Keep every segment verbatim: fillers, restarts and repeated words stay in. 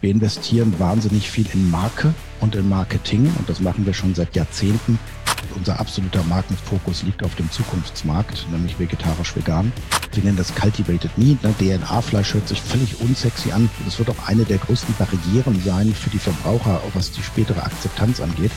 Wir investieren wahnsinnig viel in Marke und in Marketing und das machen wir schon seit Jahrzehnten. Unser absoluter Markenfokus liegt auf dem Zukunftsmarkt, nämlich vegetarisch-vegan. Wir nennen das Cultivated Meat. Ne? D N A-Fleisch hört sich völlig unsexy an. Das wird auch eine der größten Barrieren sein für die Verbraucher, auch was die spätere Akzeptanz angeht.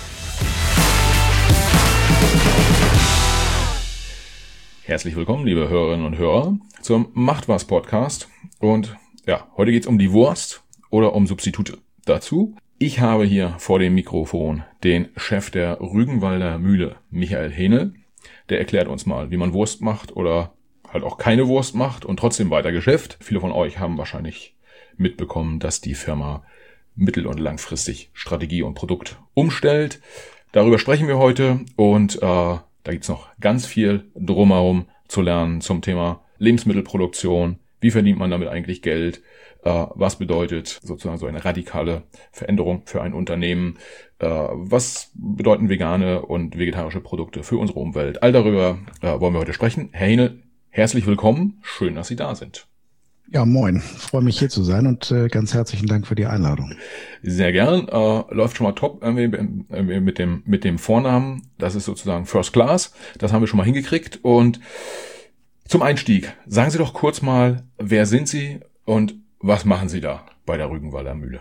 Herzlich willkommen, liebe Hörerinnen und Hörer, zum Macht was Podcast. Und ja, heute geht's um die Wurst oder um Substitute. Dazu, ich habe hier vor dem Mikrofon den Chef der Rügenwalder Mühle, Michael Hähnel. Der erklärt uns mal, wie man Wurst macht oder halt auch keine Wurst macht und trotzdem weiter Geschäft. Viele von euch haben wahrscheinlich mitbekommen, dass die Firma mittel- und langfristig Strategie und Produkt umstellt. Darüber sprechen wir heute und äh, da gibt's noch ganz viel drumherum zu lernen zum Thema Lebensmittelproduktion. Wie verdient man damit eigentlich Geld? Äh, was bedeutet sozusagen so eine radikale Veränderung für ein Unternehmen? Äh, was bedeuten vegane und vegetarische Produkte für unsere Umwelt? All darüber äh, wollen wir heute sprechen. Herr Hähnel, herzlich willkommen. Schön, dass Sie da sind. Ja, moin. Ich freue mich hier zu sein und äh, ganz herzlichen Dank für die Einladung. Sehr gern. Äh, läuft schon mal top irgendwie mit dem mit dem Vornamen. Das ist sozusagen First Class. Das haben wir schon mal hingekriegt. Und zum Einstieg, sagen Sie doch kurz mal, wer sind Sie und was machen Sie da bei der Rügenwalder Mühle?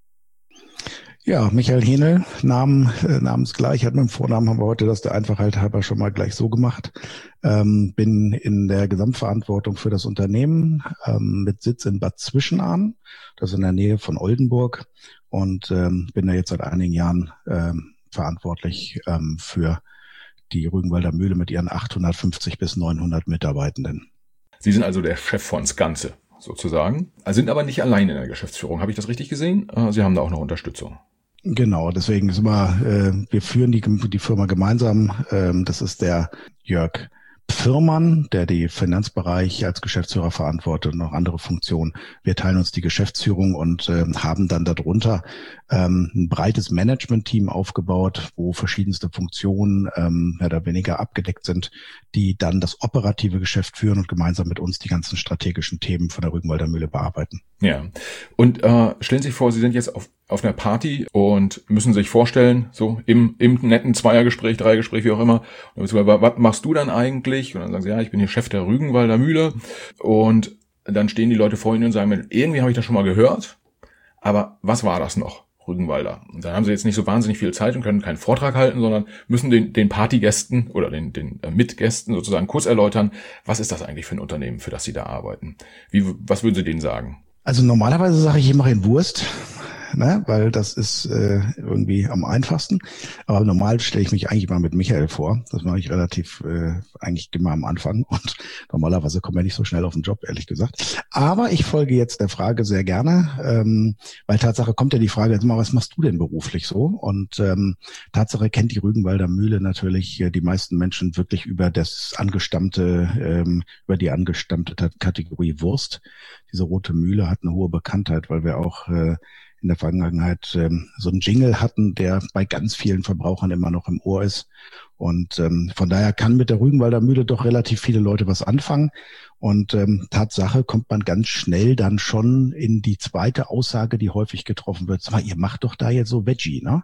Ja, Michael Hähnel, Namen, äh, namensgleich, hat mit dem Vornamen, haben wir heute das der Einfachheit halber schon mal gleich so gemacht. Ähm, bin in der Gesamtverantwortung für das Unternehmen ähm, mit Sitz in Bad Zwischenahn, das ist in der Nähe von Oldenburg, und ähm, bin da jetzt seit einigen Jahren ähm, verantwortlich ähm, für die Rügenwalder Mühle mit ihren achthundertfünfzig bis neunhundert Mitarbeitenden. Sie sind also der Chef von das Ganze sozusagen, sind aber nicht allein in der Geschäftsführung. Habe ich das richtig gesehen? Sie haben da auch noch Unterstützung. Genau, deswegen sind wir, äh, wir führen die, die Firma gemeinsam. Ähm, das ist der Jörg Pfirmann, der die Finanzbereich als Geschäftsführer verantwortet und noch andere Funktionen. Wir teilen uns die Geschäftsführung und äh, haben dann darunter ähm, ein breites Management-Team aufgebaut, wo verschiedenste Funktionen ähm, mehr oder weniger abgedeckt sind, die dann das operative Geschäft führen und gemeinsam mit uns die ganzen strategischen Themen von der Rügenwalder Mühle bearbeiten. Ja, und äh, stellen Sie sich vor, Sie sind jetzt auf auf einer Party und müssen sich vorstellen, so im im netten Zweiergespräch, Dreiergespräch, wie auch immer, und dann, was machst du dann eigentlich? Und dann sagen sie, ja, ich bin hier Chef der Rügenwalder Mühle. Und dann stehen die Leute vor Ihnen und sagen, irgendwie habe ich das schon mal gehört, aber was war das noch, Rügenwalder? Und dann haben sie jetzt nicht so wahnsinnig viel Zeit und können keinen Vortrag halten, sondern müssen den den Partygästen oder den den äh, Mitgästen sozusagen kurz erläutern, was ist das eigentlich für ein Unternehmen, für das sie da arbeiten? Wie was würden Sie denen sagen? Also normalerweise sage ich, ich mache in Wurst. Ne, weil das ist äh, irgendwie am einfachsten. Aber normal stelle ich mich eigentlich mal mit Michael vor. Das mache ich relativ äh, eigentlich immer am Anfang. Und normalerweise kommen wir nicht so schnell auf den Job, ehrlich gesagt. Aber ich folge jetzt der Frage sehr gerne, ähm, weil Tatsache kommt ja die Frage, jetzt mal, was machst du denn beruflich so? Und ähm, Tatsache kennt die Rügenwalder Mühle natürlich äh, die meisten Menschen wirklich über das angestammte, ähm, über die angestammte Kategorie Wurst. Diese rote Mühle hat eine hohe Bekanntheit, weil wir auch äh, in der Vergangenheit ähm, so einen Jingle hatten, der bei ganz vielen Verbrauchern immer noch im Ohr ist. Und ähm, von daher kann mit der Rügenwalder Mühle doch relativ viele Leute was anfangen. Und ähm, Tatsache kommt man ganz schnell dann schon in die zweite Aussage, die häufig getroffen wird. Sag mal, ihr macht doch da jetzt so Veggie, ne?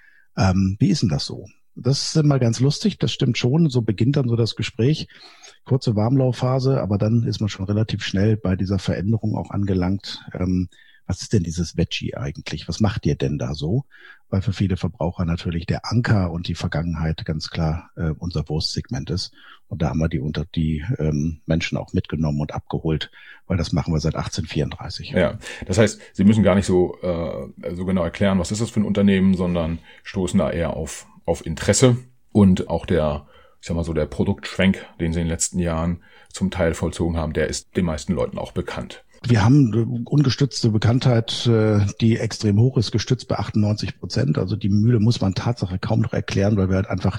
Ähm, wie ist denn das so? Das ist immer ganz lustig, das stimmt schon. So beginnt dann so das Gespräch. Kurze Warmlaufphase, aber dann ist man schon relativ schnell bei dieser Veränderung auch angelangt. Ähm, Was ist denn dieses Veggie eigentlich? Was macht ihr denn da so? Weil für viele Verbraucher natürlich der Anker und die Vergangenheit ganz klar äh, unser Wurstsegment ist. Und da haben wir die unter die ähm, Menschen auch mitgenommen und abgeholt, weil das machen wir seit achtzehnhundertvierunddreißig. Ja, das heißt, Sie müssen gar nicht so äh, so genau erklären, was ist das für ein Unternehmen, sondern stoßen da eher auf auf Interesse und auch der, ich sag mal so, der Produktschwenk, den Sie in den letzten Jahren zum Teil vollzogen haben, der ist den meisten Leuten auch bekannt. Wir haben ungestützte Bekanntheit, die extrem hoch ist, gestützt bei achtundneunzig Prozent. Also die Mühle muss man Tatsache kaum noch erklären, weil wir halt einfach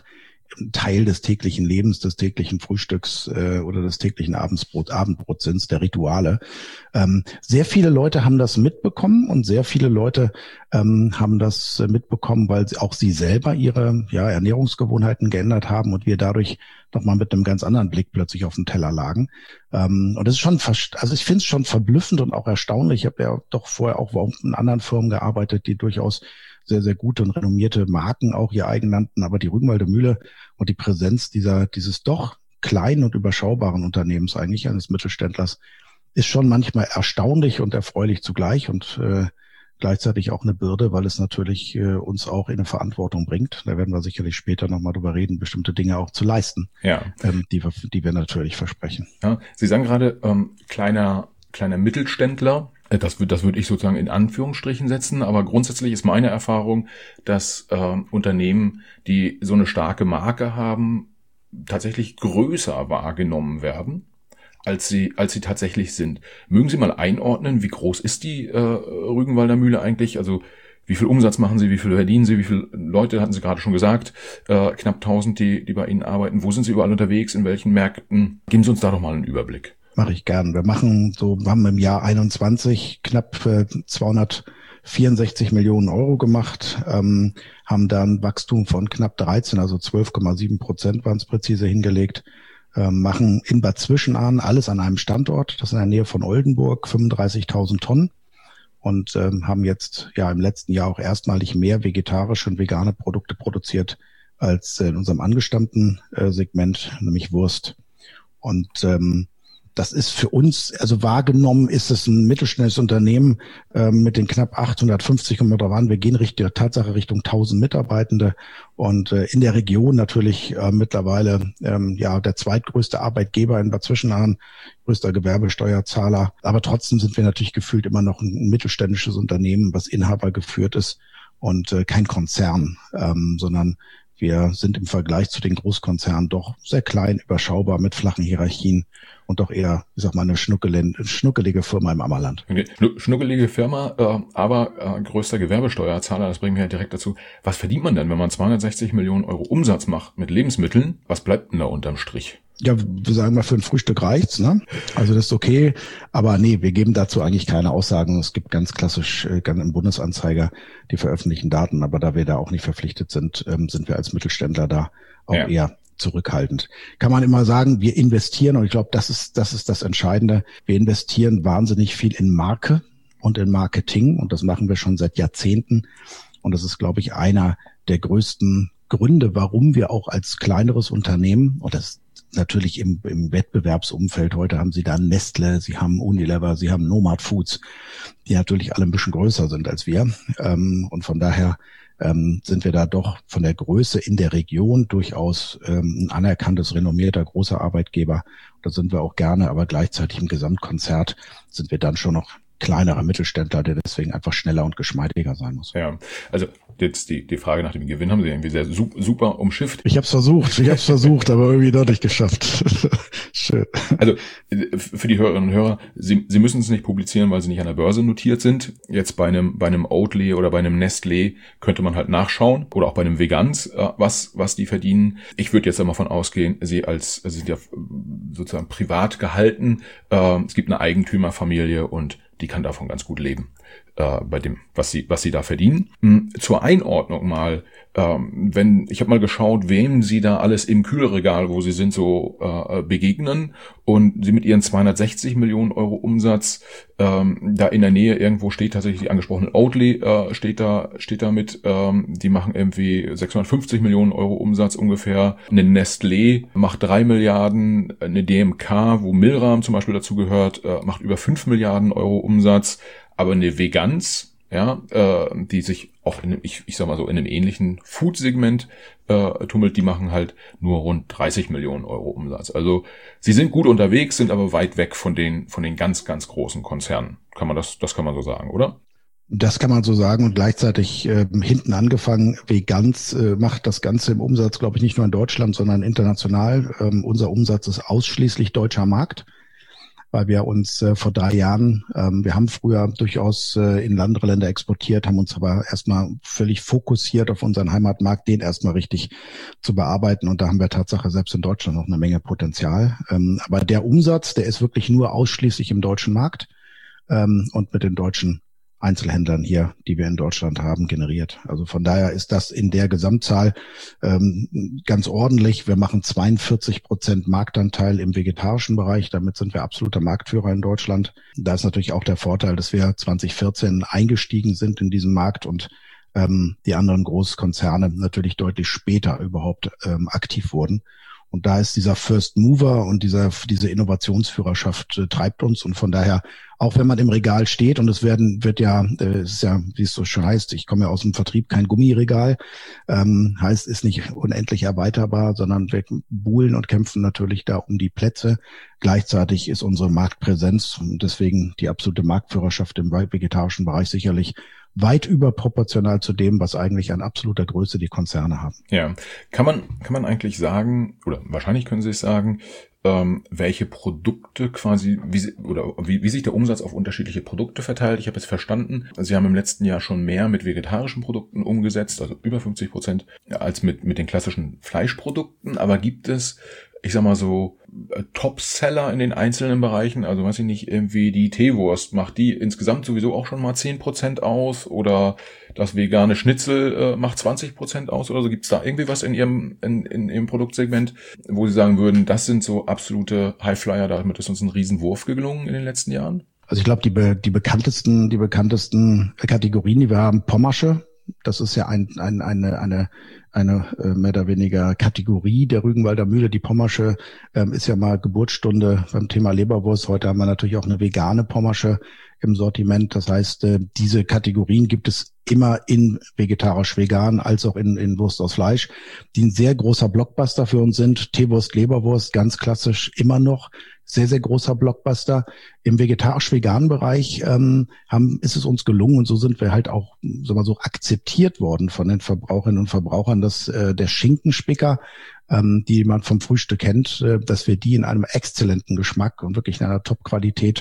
ein Teil des täglichen Lebens, des täglichen Frühstücks äh, oder des täglichen Abendsbrot, Abendbrots sind, der Rituale. Ähm, sehr viele Leute haben das mitbekommen und sehr viele Leute ähm, haben das äh, mitbekommen, weil sie, auch sie selber ihre ja, Ernährungsgewohnheiten geändert haben und wir dadurch nochmal mit einem ganz anderen Blick plötzlich auf dem Teller lagen. Ähm, und das ist schon, also ich finde es schon verblüffend und auch erstaunlich. Ich habe ja doch vorher auch in anderen Firmen gearbeitet, die durchaus sehr, sehr gute und renommierte Marken auch ihr eigen nannten, aber die Rügenwalder Mühle und die Präsenz dieser, dieses doch kleinen und überschaubaren Unternehmens eigentlich eines Mittelständlers ist schon manchmal erstaunlich und erfreulich zugleich und äh, gleichzeitig auch eine Bürde, weil es natürlich äh, uns auch in eine Verantwortung bringt. Da werden wir sicherlich später nochmal drüber reden, bestimmte Dinge auch zu leisten, Ja. ähm, die wir, die wir natürlich versprechen. Ja, Sie sagen gerade, ähm, kleiner, kleiner Mittelständler. Das würde, das würde ich sozusagen in Anführungsstrichen setzen, aber grundsätzlich ist meine Erfahrung, dass äh, Unternehmen, die so eine starke Marke haben, tatsächlich größer wahrgenommen werden, als sie, als sie tatsächlich sind. Mögen Sie mal einordnen, wie groß ist die äh, Rügenwalder Mühle eigentlich? Also wie viel Umsatz machen Sie, wie viel verdienen Sie, wie viele Leute, hatten Sie gerade schon gesagt, äh, knapp tausend, die, die bei Ihnen arbeiten. Wo sind Sie überall unterwegs, in welchen Märkten? Geben Sie uns da doch mal einen Überblick. Mache ich gern. Wir machen so, wir haben im Jahr einundzwanzig knapp äh, zweihundertvierundsechzig Millionen Euro gemacht, ähm, haben da ein Wachstum von knapp dreizehn, also zwölf Komma sieben Prozent waren es präzise hingelegt, äh, machen in Bad Zwischenahn alles an einem Standort, das ist in der Nähe von Oldenburg, fünfunddreißigtausend Tonnen und ähm, haben jetzt ja im letzten Jahr auch erstmalig mehr vegetarische und vegane Produkte produziert als in unserem angestammten äh, Segment, nämlich Wurst. Und ähm, das ist für uns, also wahrgenommen ist es ein mittelständisches Unternehmen äh, mit den knapp achthundertfünfzig, kommen wir drauf an, wir gehen Richtung, Tatsache Richtung tausend Mitarbeitende und äh, in der Region natürlich äh, mittlerweile ähm, ja der zweitgrößte Arbeitgeber in Bad Zwischenahn, größter Gewerbesteuerzahler, aber trotzdem sind wir natürlich gefühlt immer noch ein mittelständisches Unternehmen, was Inhaber geführt ist und äh, kein Konzern, ähm, sondern wir sind im Vergleich zu den Großkonzernen doch sehr klein, überschaubar, mit flachen Hierarchien und doch eher, ich sag mal, eine schnuckelige Firma im Ammerland. Okay. Schnuckelige Firma, äh, aber äh, größter Gewerbesteuerzahler, das bringt mich ja direkt dazu. Was verdient man denn, wenn man zweihundertsechzig Millionen Euro Umsatz macht mit Lebensmitteln? Was bleibt denn da unterm Strich? Ja, wir sagen mal, für ein Frühstück reicht's, ne? Also das ist okay, aber nee, wir geben dazu eigentlich keine Aussagen. Es gibt ganz klassisch äh, ganz im Bundesanzeiger die veröffentlichten Daten, aber da wir da auch nicht verpflichtet sind, ähm, sind wir als Mittelständler da auch ja. eher zurückhaltend. Kann man immer sagen, wir investieren, und ich glaube, das ist das ist das Entscheidende. Wir investieren wahnsinnig viel in Marke und in Marketing, und das machen wir schon seit Jahrzehnten. Und das ist, glaube ich, einer der größten Gründe, warum wir auch als kleineres Unternehmen, und das natürlich im, im Wettbewerbsumfeld, heute haben Sie da Nestle, Sie haben Unilever, Sie haben Nomad Foods, die natürlich alle ein bisschen größer sind als wir. Ähm, und von daher ähm, sind wir da doch von der Größe in der Region durchaus ähm, ein anerkanntes, renommierter, großer Arbeitgeber. Da sind wir auch gerne, aber gleichzeitig im Gesamtkonzert sind wir dann schon noch kleinerer Mittelständler, der deswegen einfach schneller und geschmeidiger sein muss. Ja, also jetzt die die Frage nach dem Gewinn haben Sie irgendwie sehr super umschifft. Ich habe es versucht, ich habe es versucht, aber irgendwie doch nicht geschafft. Schön. Also für die Hörerinnen und Hörer, Sie Sie müssen es nicht publizieren, weil Sie nicht an der Börse notiert sind. Jetzt bei einem bei einem Oatly oder bei einem Nestlé könnte man halt nachschauen, oder auch bei einem Vegans, was was die verdienen. Ich würde jetzt einmal von ausgehen, Sie als Sie sind ja sozusagen privat gehalten. Es gibt eine Eigentümerfamilie und die kann davon ganz gut leben, äh, bei dem, was sie, was sie da verdienen. Hm, zur Einordnung mal, ähm, wenn, ich habe mal geschaut, wem sie da alles im Kühlregal, wo sie sind, so äh, begegnen, und sie mit ihren zweihundertsechzig Millionen Euro Umsatz, ähm, da in der Nähe irgendwo steht tatsächlich die angesprochene Oatly, äh, steht da, steht da mit, ähm, die machen irgendwie sechshundertfünfzig Millionen Euro Umsatz ungefähr. Eine Nestlé macht drei Milliarden, eine D M K, wo Milram zum Beispiel dazu gehört, äh, macht über fünf Milliarden Euro Umsatz, aber eine Vegans, ja, äh, die sich auch in einem, ich, ich sag mal so, in einem ähnlichen Food-Segment äh, tummelt, die machen halt nur rund dreißig Millionen Euro Umsatz. Also sie sind gut unterwegs, sind aber weit weg von den von den ganz, ganz großen Konzernen. Kann man das, das kann man so sagen, oder? Das kann man so sagen, und gleichzeitig äh, hinten angefangen, Vegans äh, macht das Ganze im Umsatz, glaube ich, nicht nur in Deutschland, sondern international. Ähm, unser Umsatz ist ausschließlich deutscher Markt. weil wir uns äh, vor drei Jahren, ähm, wir haben früher durchaus äh, in andere Länder exportiert, haben uns aber erstmal völlig fokussiert auf unseren Heimatmarkt, den erstmal richtig zu bearbeiten. Und da haben wir Tatsache selbst in Deutschland noch eine Menge Potenzial. Ähm, aber der Umsatz, der ist wirklich nur ausschließlich im deutschen Markt ähm, und mit den deutschen Einzelhändlern hier, die wir in Deutschland haben, generiert. Also von daher ist das in der Gesamtzahl ähm, ganz ordentlich. Wir machen zweiundvierzig Prozent Marktanteil im vegetarischen Bereich. Damit sind wir absoluter Marktführer in Deutschland. Da ist natürlich auch der Vorteil, dass wir zwanzig vierzehn eingestiegen sind in diesem Markt und ähm, die anderen Großkonzerne natürlich deutlich später überhaupt ähm, aktiv wurden. Und da ist dieser First Mover und dieser, diese Innovationsführerschaft äh, treibt uns. Und von daher, auch wenn man im Regal steht und es werden, wird ja, äh, es ist ja, wie es so schön heißt, ich komme ja aus dem Vertrieb, kein Gummiregal, ähm, heißt, ist nicht unendlich erweiterbar, sondern wir buhlen und kämpfen natürlich da um die Plätze. Gleichzeitig ist unsere Marktpräsenz und deswegen die absolute Marktführerschaft im vegetarischen Bereich sicherlich weit überproportional zu dem, was eigentlich an absoluter Größe die Konzerne haben. Ja, kann man kann man eigentlich sagen, oder wahrscheinlich können Sie es sagen, ähm, welche Produkte quasi, wie sie, oder wie, wie sich der Umsatz auf unterschiedliche Produkte verteilt. Ich habe jetzt verstanden, Sie haben im letzten Jahr schon mehr mit vegetarischen Produkten umgesetzt, also über fünfzig Prozent, als mit mit den klassischen Fleischprodukten. Aber gibt es, ich sag mal so, Top-Seller in den einzelnen Bereichen? Also weiß ich nicht, irgendwie die Teewurst, macht die insgesamt sowieso auch schon mal zehn Prozent aus oder das vegane Schnitzel äh, macht zwanzig Prozent aus oder so? Gibt es da irgendwie was in Ihrem in, in Ihrem Produktsegment, wo Sie sagen würden, das sind so absolute Highflyer, damit ist uns ein Riesenwurf gelungen in den letzten Jahren? Also ich glaube, die, be, die bekanntesten, die bekanntesten Kategorien, die wir haben, Pommersche. Das ist ja ein, ein, eine, eine, eine äh, mehr oder weniger Kategorie der Rügenwalder Mühle. Die Pommersche ähm, ist ja mal Geburtsstunde beim Thema Leberwurst. Heute haben wir natürlich auch eine vegane Pommersche im Sortiment. Das heißt, äh, diese Kategorien gibt es immer in vegetarisch-vegan als auch in, in Wurst aus Fleisch, die ein sehr großer Blockbuster für uns sind. Teewurst, Leberwurst, ganz klassisch immer noch. Sehr, sehr großer Blockbuster. Im vegetarisch-veganen Bereich ähm, haben, ist es uns gelungen und so sind wir halt auch sagen wir mal so akzeptiert worden von den Verbraucherinnen und Verbrauchern, dass äh, der Schinkenspicker, ähm, die man vom Frühstück kennt, äh, dass wir die in einem exzellenten Geschmack und wirklich in einer Top-Qualität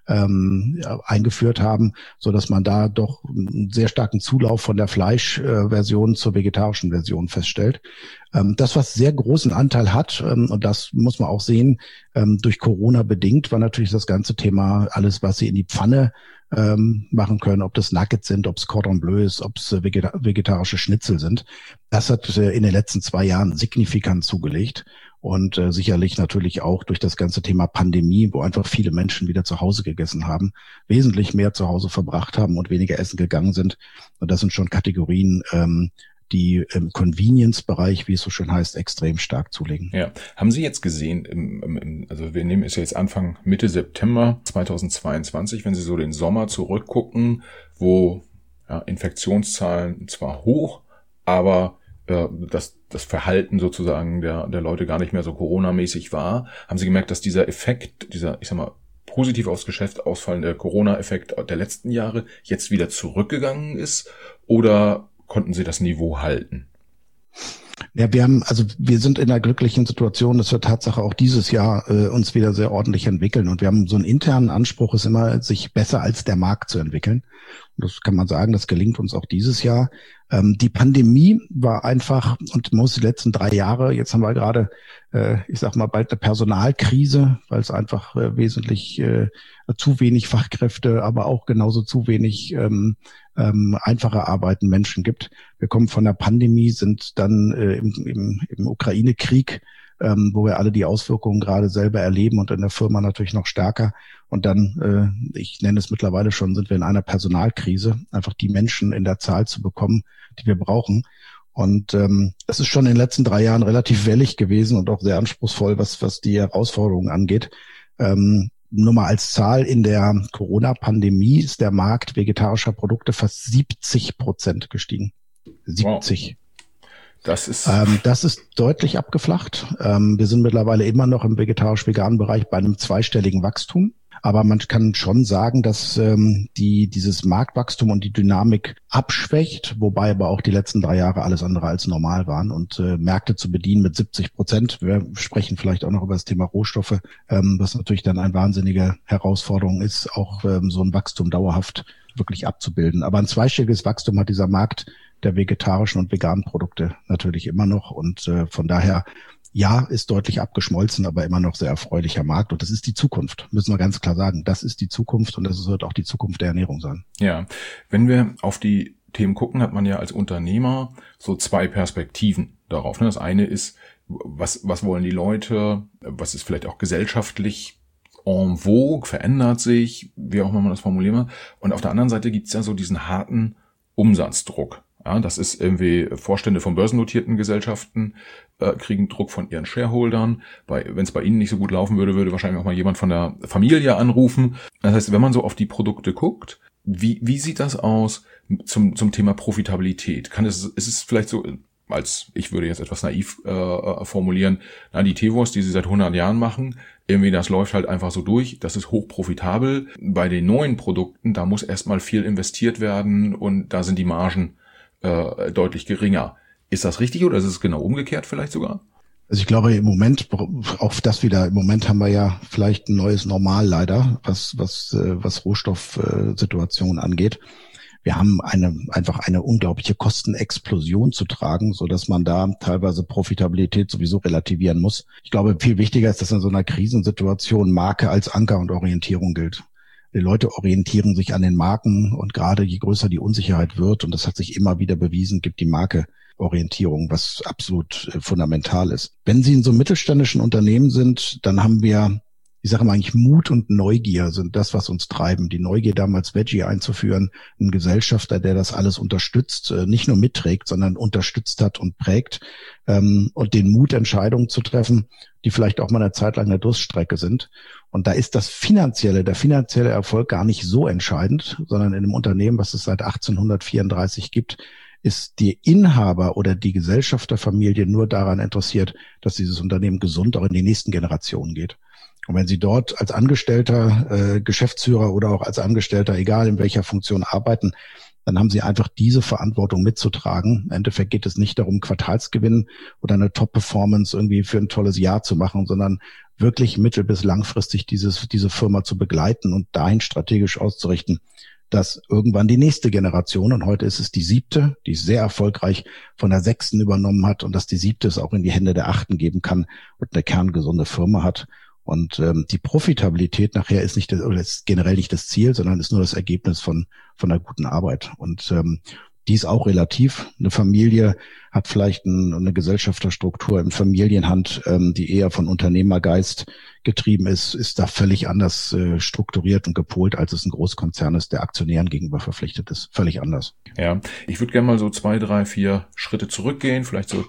ähm, ja, eingeführt haben, so dass man da doch einen sehr starken Zulauf von der Fleischversion äh, zur vegetarischen Version feststellt. Ähm, das, was sehr großen Anteil hat, ähm, und das muss man auch sehen, ähm, durch Corona bedingt, war natürlich das ganze Thema, alles, was Sie in die Pfanne ähm, machen können, ob das Nuggets sind, ob es Cordon Bleu ist, ob es äh, vegeta- vegetarische Schnitzel sind. Das hat äh, in den letzten zwei Jahren signifikant zugelegt. Und äh, sicherlich natürlich auch durch das ganze Thema Pandemie, wo einfach viele Menschen wieder zu Hause gegessen haben, wesentlich mehr zu Hause verbracht haben und weniger essen gegangen sind. Und das sind schon Kategorien, ähm, die im Convenience-Bereich, wie es so schön heißt, extrem stark zulegen. Ja, haben Sie jetzt gesehen, im, im, also wir nehmen es ja jetzt Anfang Mitte September zweitausendzweiundzwanzig, wenn Sie so den Sommer zurückgucken, wo ja, Infektionszahlen zwar hoch, aber äh, das das Verhalten sozusagen der der Leute gar nicht mehr so Corona-mäßig war, haben Sie gemerkt, dass dieser Effekt, dieser, ich sag mal, positiv aufs Geschäft ausfallende Corona-Effekt der letzten Jahre jetzt wieder zurückgegangen ist, oder konnten Sie das Niveau halten? Ja, wir haben, also wir sind in einer glücklichen Situation, dass wir Tatsache auch dieses Jahr äh, uns wieder sehr ordentlich entwickeln. Und wir haben so einen internen Anspruch, ist immer, sich besser als der Markt zu entwickeln. Und das kann man sagen, das gelingt uns auch dieses Jahr. Ähm, die Pandemie war einfach, und muss die letzten drei Jahre, jetzt haben wir gerade, äh, ich sag mal, bald eine Personalkrise, weil es einfach äh, wesentlich äh, zu wenig Fachkräfte, aber auch genauso zu wenig ähm, ähm, einfache Arbeiten Menschen gibt. Wir kommen von der Pandemie, sind dann äh, im, im, im Ukraine-Krieg, ähm, wo wir alle die Auswirkungen gerade selber erleben und in der Firma natürlich noch stärker. Und dann, äh, ich nenne es mittlerweile schon, sind wir in einer Personalkrise, einfach die Menschen in der Zahl zu bekommen, die wir brauchen. Und ähm, das ist schon in den letzten drei Jahren relativ wellig gewesen und auch sehr anspruchsvoll, was was die Herausforderungen angeht. Ähm, nur mal als Zahl, in der Corona-Pandemie ist der Markt vegetarischer Produkte fast siebzig Prozent gestiegen. siebzig. Wow. Das ist ähm, das ist deutlich abgeflacht. Ähm, wir sind mittlerweile immer noch im vegetarisch-veganen Bereich bei einem zweistelligen Wachstum. Aber man kann schon sagen, dass ähm, die dieses Marktwachstum und die Dynamik abschwächt, wobei aber auch die letzten drei Jahre alles andere als normal waren. Und äh, Märkte zu bedienen mit siebzig Prozent, wir sprechen vielleicht auch noch über das Thema Rohstoffe, ähm, was natürlich dann eine wahnsinnige Herausforderung ist, auch ähm, so ein Wachstum dauerhaft wirklich abzubilden. Aber ein zweistelliges Wachstum hat dieser Markt der vegetarischen und veganen Produkte natürlich immer noch. Und äh, von daher, ja, ist deutlich abgeschmolzen, aber immer noch sehr erfreulicher Markt. Und das ist die Zukunft, müssen wir ganz klar sagen. Das ist die Zukunft und das wird auch die Zukunft der Ernährung sein. Ja, wenn wir auf die Themen gucken, hat man ja als Unternehmer so zwei Perspektiven darauf. Das eine ist, was, was wollen die Leute? Was ist vielleicht auch gesellschaftlich en vogue, verändert sich, wie auch immer man das formulieren will. Und auf der anderen Seite gibt's ja so diesen harten Umsatzdruck. Ja, das ist irgendwie Vorstände von börsennotierten Gesellschaften äh, kriegen Druck von ihren Shareholdern. Bei, wenn es bei ihnen nicht so gut laufen würde, würde wahrscheinlich auch mal jemand von der Familie anrufen. Das heißt, wenn man so auf die Produkte guckt, wie wie sieht das aus zum zum Thema Profitabilität? Kann es ist es vielleicht so, als ich würde jetzt etwas naiv äh, formulieren, na die Teewurst, die sie seit hundert Jahren machen, irgendwie das läuft halt einfach so durch, das ist hochprofitabel. Bei den neuen Produkten, da muss erstmal viel investiert werden und da sind die Margen äh, deutlich geringer. Ist das richtig oder ist es genau umgekehrt vielleicht sogar? Also ich glaube im Moment, auch das wieder, im Moment haben wir ja vielleicht ein neues Normal leider, was was was Rohstoffsituationen angeht. Wir haben eine einfach eine unglaubliche Kostenexplosion zu tragen, so dass man da teilweise Profitabilität sowieso relativieren muss. Ich glaube, viel wichtiger ist, dass in so einer Krisensituation Marke als Anker und Orientierung gilt. Die Leute orientieren sich an den Marken und gerade je größer die Unsicherheit wird, und das hat sich immer wieder bewiesen, gibt die Marke Orientierung, was absolut äh, fundamental ist. Wenn Sie in so einem mittelständischen Unternehmen sind, dann haben wir, ich sage mal eigentlich Mut und Neugier sind das, was uns treiben. Die Neugier damals Veggie einzuführen, ein Gesellschafter, der das alles unterstützt, äh, nicht nur mitträgt, sondern unterstützt hat und prägt, ähm, und den Mut, Entscheidungen zu treffen, die vielleicht auch mal eine Zeit lang eine Durststrecke sind. Und da ist das finanzielle, der finanzielle Erfolg gar nicht so entscheidend, sondern in einem Unternehmen, was es seit achtzehnhundertvierunddreißig gibt, ist die Inhaber oder die Gesellschafterfamilie nur daran interessiert, dass dieses Unternehmen gesund auch in die nächsten Generationen geht. Und wenn Sie dort als Angestellter, äh, Geschäftsführer oder auch als Angestellter, egal in welcher Funktion arbeiten, dann haben Sie einfach diese Verantwortung mitzutragen. Im Endeffekt geht es nicht darum, Quartalsgewinn oder eine Top-Performance irgendwie für ein tolles Jahr zu machen, sondern wirklich mittel- bis langfristig dieses, diese Firma zu begleiten und dahin strategisch auszurichten, dass irgendwann die nächste Generation, und heute ist es die siebte, die sehr erfolgreich von der sechsten übernommen hat, und dass die siebte es auch in die Hände der achten geben kann und eine kerngesunde Firma hat. Und ähm, die Profitabilität nachher ist nicht das, oder ist generell nicht das Ziel, sondern ist nur das Ergebnis von von einer guten Arbeit. Und ähm, die ist auch relativ. Eine Familie hat vielleicht ein, eine Gesellschafterstruktur in Familienhand, ähm, die eher von Unternehmergeist getrieben ist, ist da völlig anders äh, strukturiert und gepolt, als es ein Großkonzern ist, der Aktionären gegenüber verpflichtet ist. Völlig anders. Ja, ich würde gerne mal so zwei, drei, vier Schritte zurückgehen, vielleicht so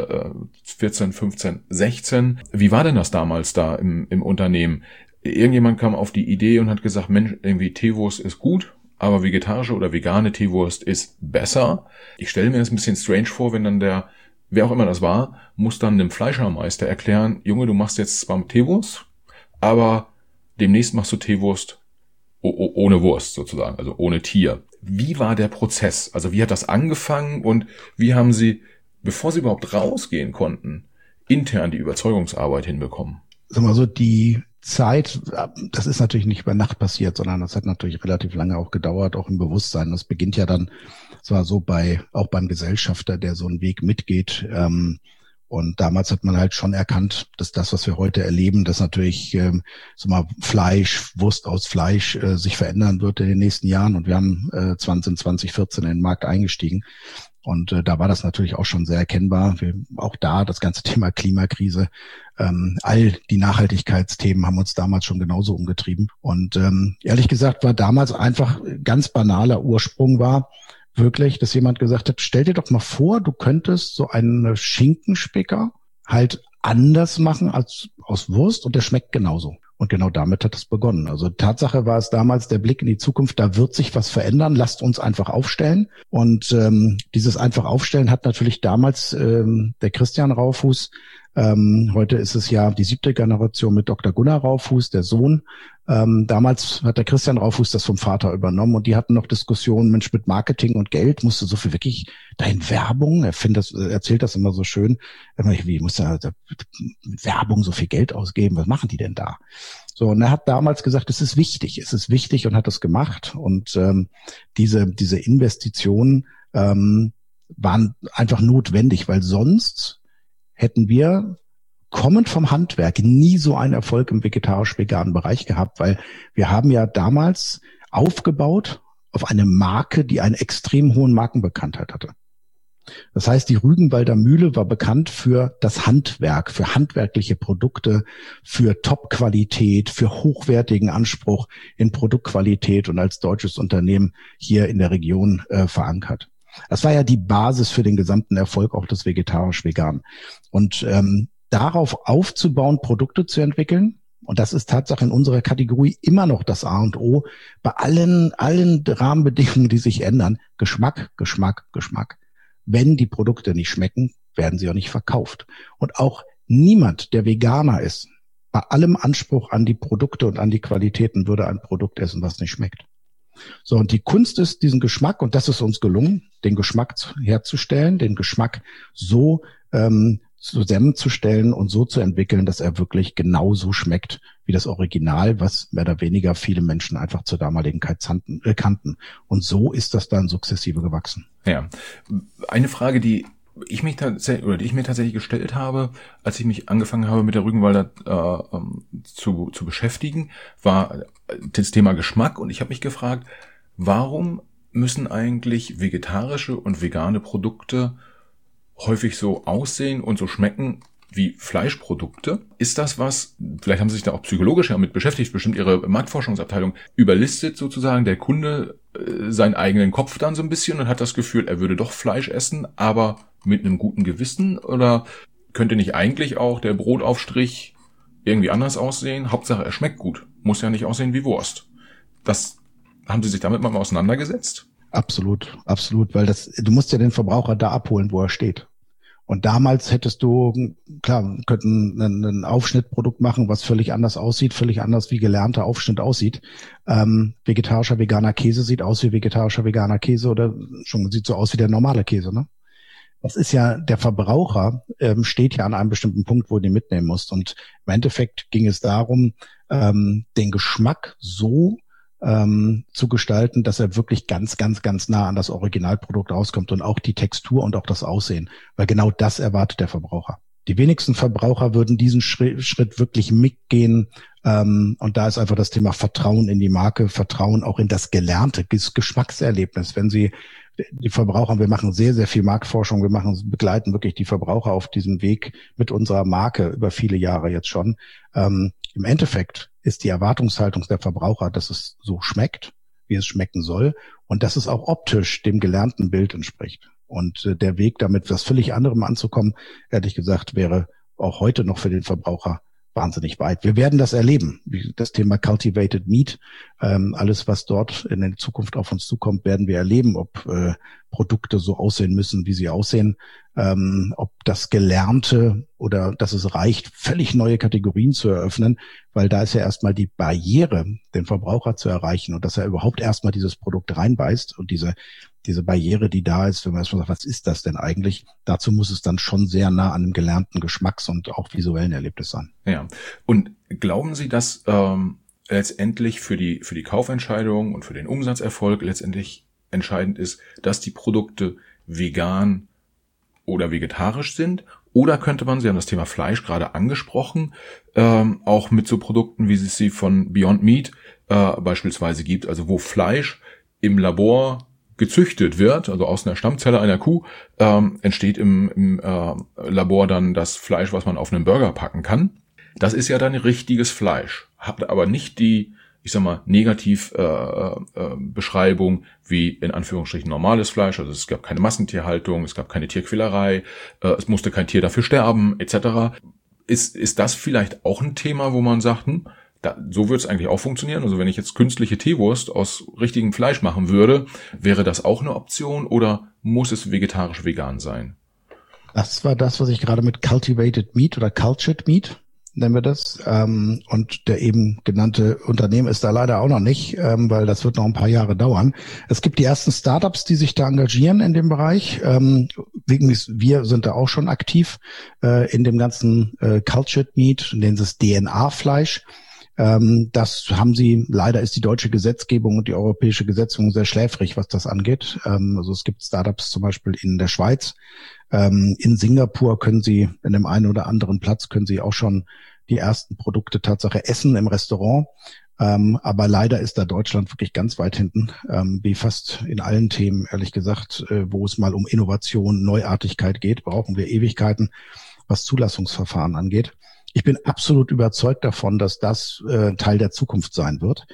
vierzehn, fünfzehn, sechzehn. Wie war denn das damals da im, im Unternehmen? Irgendjemand kam auf die Idee und hat gesagt, Mensch, irgendwie Teewurst ist gut, aber vegetarische oder vegane Teewurst ist besser. Ich stelle mir das ein bisschen strange vor, wenn dann der, wer auch immer das war, muss dann dem Fleischermeister erklären, Junge, du machst jetzt zwar Teewurst, aber demnächst machst du Teewurst ohne Wurst sozusagen, also ohne Tier. Wie war der Prozess? Also wie hat das angefangen und wie haben Sie, bevor sie überhaupt rausgehen konnten, intern die Überzeugungsarbeit hinbekommen? Sag mal so, die Zeit, das ist natürlich nicht über Nacht passiert, sondern das hat natürlich relativ lange auch gedauert, auch im Bewusstsein. Das beginnt ja dann, zwar so bei, auch beim Gesellschafter, der so einen Weg mitgeht. Ähm, und damals hat man halt schon erkannt, dass das, was wir heute erleben, dass natürlich, ähm, sag mal, Fleisch, Wurst aus Fleisch äh, sich verändern wird in den nächsten Jahren. Und wir haben äh, zwanzig, zwanzig vierzehn in den Markt eingestiegen. Und äh, da war das natürlich auch schon sehr erkennbar. Wir, auch da das ganze Thema Klimakrise, ähm, all die Nachhaltigkeitsthemen haben uns damals schon genauso umgetrieben. Und ähm, ehrlich gesagt war damals einfach ganz banaler Ursprung war wirklich, dass jemand gesagt hat, stell dir doch mal vor, du könntest so einen Schinkenspicker halt anders machen als aus Wurst und der schmeckt genauso. Und genau damit hat es begonnen. Also Tatsache war es damals der Blick in die Zukunft, da wird sich was verändern, lasst uns einfach aufstellen. Und ähm, dieses einfach aufstellen hat natürlich damals ähm, der Christian Raufuß Ähm, heute ist es ja die siebte Generation mit Doktor Gunnar Raufuß, der Sohn. Ähm, damals hat der Christian Raufuß das vom Vater übernommen und die hatten noch Diskussionen, Mensch, mit Marketing und Geld musst du so viel wirklich dein Werbung, er findet das, erzählt das immer so schön, wie muss er mit Werbung so viel Geld ausgeben, was machen die denn da? So, und er hat damals gesagt, es ist wichtig, es ist wichtig und hat das gemacht und ähm, diese diese Investitionen ähm, waren einfach notwendig, weil sonst hätten wir kommend vom Handwerk nie so einen Erfolg im vegetarisch-veganen Bereich gehabt, weil wir haben ja damals aufgebaut auf eine Marke, die einen extrem hohen Markenbekanntheit hatte. Das heißt, die Rügenwalder Mühle war bekannt für das Handwerk, für handwerkliche Produkte, für Top-Qualität, für hochwertigen Anspruch in Produktqualität und als deutsches Unternehmen hier in der Region äh, verankert. Das war ja die Basis für den gesamten Erfolg auch des vegetarisch-veganen. Und ähm, darauf aufzubauen, Produkte zu entwickeln, und das ist Tatsache in unserer Kategorie immer noch das A und O, bei allen, allen Rahmenbedingungen, die sich ändern, Geschmack, Geschmack, Geschmack. Wenn die Produkte nicht schmecken, werden sie auch nicht verkauft. Und auch niemand, der Veganer ist, bei allem Anspruch an die Produkte und an die Qualitäten, würde ein Produkt essen, was nicht schmeckt. So, und die Kunst ist, diesen Geschmack, und das ist uns gelungen, den Geschmack herzustellen, den Geschmack so ähm, zusammenzustellen und so zu entwickeln, dass er wirklich genauso schmeckt wie das Original, was mehr oder weniger viele Menschen einfach zur damaligen Zeit kannten. Und so ist das dann sukzessive gewachsen. Ja, eine Frage, die ich mich tatsächlich oder die ich mir tatsächlich gestellt habe, als ich mich angefangen habe mit der Rügenwalder äh, zu zu beschäftigen, war das Thema Geschmack. Und ich habe mich gefragt, warum müssen eigentlich vegetarische und vegane Produkte häufig so aussehen und so schmecken wie Fleischprodukte? Ist das was, vielleicht haben Sie sich da auch psychologisch damit beschäftigt, bestimmt Ihre Marktforschungsabteilung überlistet sozusagen der Kunde äh, seinen eigenen Kopf dann so ein bisschen und hat das Gefühl, er würde doch Fleisch essen, aber mit einem guten Gewissen? Oder könnte nicht eigentlich auch der Brotaufstrich irgendwie anders aussehen? Hauptsache, er schmeckt gut. Muss ja nicht aussehen wie Wurst. Das, haben Sie sich damit mal auseinandergesetzt? Absolut, absolut, weil das, du musst ja den Verbraucher da abholen, wo er steht. Und damals hättest du, klar, könnten einen, einen Aufschnittprodukt machen, was völlig anders aussieht, völlig anders wie gelernter Aufschnitt aussieht. Ähm, vegetarischer, veganer Käse sieht aus wie vegetarischer, veganer Käse oder schon sieht so aus wie der normale Käse, ne? Das ist ja, der Verbraucher ähm, steht ja an einem bestimmten Punkt, wo du ihn mitnehmen musst. Und im Endeffekt ging es darum, ähm, den Geschmack so ähm, zu gestalten, dass er wirklich ganz, ganz, ganz nah an das Originalprodukt rauskommt und auch die Textur und auch das Aussehen. Weil genau das erwartet der Verbraucher. Die wenigsten Verbraucher würden diesen Schritt, Schritt wirklich mitgehen. Ähm, und da ist einfach das Thema Vertrauen in die Marke, Vertrauen auch in das gelernte das Geschmackserlebnis. Wenn Sie die Verbraucher, wir machen sehr, sehr viel Marktforschung, wir machen, begleiten wirklich die Verbraucher auf diesem Weg mit unserer Marke über viele Jahre jetzt schon. Ähm, im Endeffekt ist die Erwartungshaltung der Verbraucher, dass es so schmeckt, wie es schmecken soll und dass es auch optisch dem gelernten Bild entspricht. Und äh, der Weg, damit was völlig anderem anzukommen, ehrlich gesagt, wäre auch heute noch für den Verbraucher wahnsinnig weit. Wir werden das erleben. Das Thema Cultivated Meat, ähm, alles, was dort in der Zukunft auf uns zukommt, werden wir erleben, ob äh, Produkte so aussehen müssen, wie sie aussehen, ähm, ob das Gelernte oder dass es reicht, völlig neue Kategorien zu eröffnen, weil da ist ja erstmal die Barriere, den Verbraucher zu erreichen und dass er überhaupt erstmal dieses Produkt reinbeißt und diese diese Barriere, die da ist, wenn man erstmal sagt, was ist das denn eigentlich? Dazu muss es dann schon sehr nah an einem gelernten Geschmacks- und auch visuellen Erlebnis sein. Ja. Und glauben Sie, dass ähm, letztendlich für die für die Kaufentscheidung und für den Umsatzerfolg letztendlich entscheidend ist, dass die Produkte vegan oder vegetarisch sind? Oder könnte man, Sie haben das Thema Fleisch gerade angesprochen, ähm, auch mit so Produkten, wie es sie von Beyond Meat äh, beispielsweise gibt, also wo Fleisch im Labor gezüchtet wird, also aus einer Stammzelle einer Kuh, ähm, entsteht im, im äh, Labor dann das Fleisch, was man auf einen Burger packen kann. Das ist ja dann richtiges Fleisch, hat aber nicht die, ich sag mal, negativ äh, äh, Beschreibung wie in Anführungsstrichen normales Fleisch. Also es gab keine Massentierhaltung, es gab keine Tierquälerei, äh, es musste kein Tier dafür sterben, et cetera. Ist ist das vielleicht auch ein Thema, wo man sagt, hm, Da, so würde es eigentlich auch funktionieren. Also wenn ich jetzt künstliche Teewurst aus richtigem Fleisch machen würde, wäre das auch eine Option oder muss es vegetarisch-vegan sein? Das war das, was ich gerade mit Cultivated Meat oder Cultured Meat nennen wir das. Ähm, und der eben genannte Unternehmen ist da leider auch noch nicht, ähm, weil das wird noch ein paar Jahre dauern. Es gibt die ersten Startups, die sich da engagieren in dem Bereich. Ähm, wir sind da auch schon aktiv äh, in dem ganzen äh, Cultured Meat, nennen sie es D N A-Fleisch. Ähm, das haben sie, leider ist die deutsche Gesetzgebung und die europäische Gesetzgebung sehr schläfrig, was das angeht. Ähm, also es gibt Startups zum Beispiel in der Schweiz. Ähm, in Singapur können sie, in dem einen oder anderen Platz können sie auch schon die ersten Produkte Tatsache essen im Restaurant. Ähm, aber leider ist da Deutschland wirklich ganz weit hinten, ähm, wie fast in allen Themen, ehrlich gesagt, äh, wo es mal um Innovation, Neuartigkeit geht, brauchen wir Ewigkeiten, was Zulassungsverfahren angeht. Ich bin absolut überzeugt davon, dass das äh, Teil der Zukunft sein wird.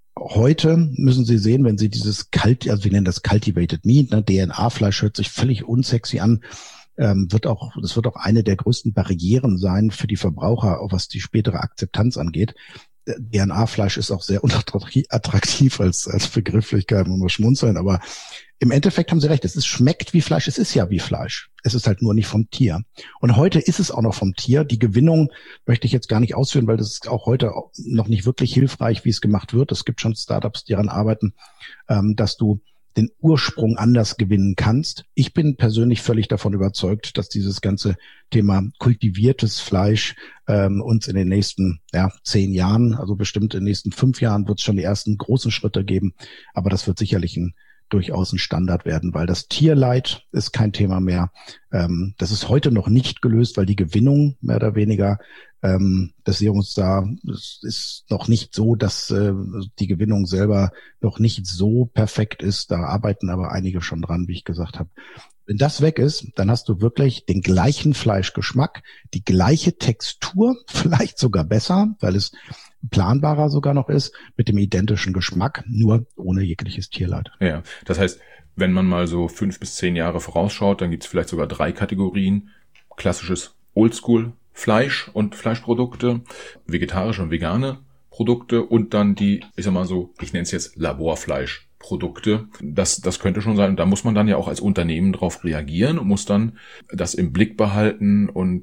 Heute müssen Sie sehen, wenn Sie dieses Kalt, also wir nennen das Cultivated Meat, ne, D N A-Fleisch hört sich völlig unsexy an, ähm, wird auch, das wird auch eine der größten Barrieren sein für die Verbraucher, auch was die spätere Akzeptanz angeht. D N A-Fleisch ist auch sehr unattraktiv als, als Begrifflichkeit, muss man schmunzeln, aber im Endeffekt haben Sie recht, es ist, schmeckt wie Fleisch, es ist ja wie Fleisch. Es ist halt nur nicht vom Tier. Und heute ist es auch noch vom Tier. Die Gewinnung möchte ich jetzt gar nicht ausführen, weil das ist auch heute noch nicht wirklich hilfreich, wie es gemacht wird. Es gibt schon Startups, die daran arbeiten, ähm, dass du den Ursprung anders gewinnen kannst. Ich bin persönlich völlig davon überzeugt, dass dieses ganze Thema kultiviertes Fleisch ähm, uns in den nächsten ja, zehn Jahren, also bestimmt in den nächsten fünf Jahren wird es schon die ersten großen Schritte geben. Aber das wird sicherlich ein durchaus ein Standard werden, weil das Tierleid ist kein Thema mehr. Ähm, das ist heute noch nicht gelöst, weil die Gewinnung mehr oder weniger ähm, des Serums da ist noch nicht so, dass äh, die Gewinnung selber noch nicht so perfekt ist. Da arbeiten aber einige schon dran, wie ich gesagt habe. Wenn das weg ist, dann hast du wirklich den gleichen Fleischgeschmack, die gleiche Textur, vielleicht sogar besser, weil es planbarer sogar noch ist, mit dem identischen Geschmack, nur ohne jegliches Tierleid. Ja, das heißt, wenn man mal so fünf bis zehn Jahre vorausschaut, dann gibt es vielleicht sogar drei Kategorien. Klassisches Oldschool-Fleisch und Fleischprodukte, vegetarische und vegane Produkte und dann die, ich sag mal so, ich nenne es jetzt Laborfleischprodukte. Das, das könnte schon sein. Da muss man dann ja auch als Unternehmen drauf reagieren und muss dann das im Blick behalten und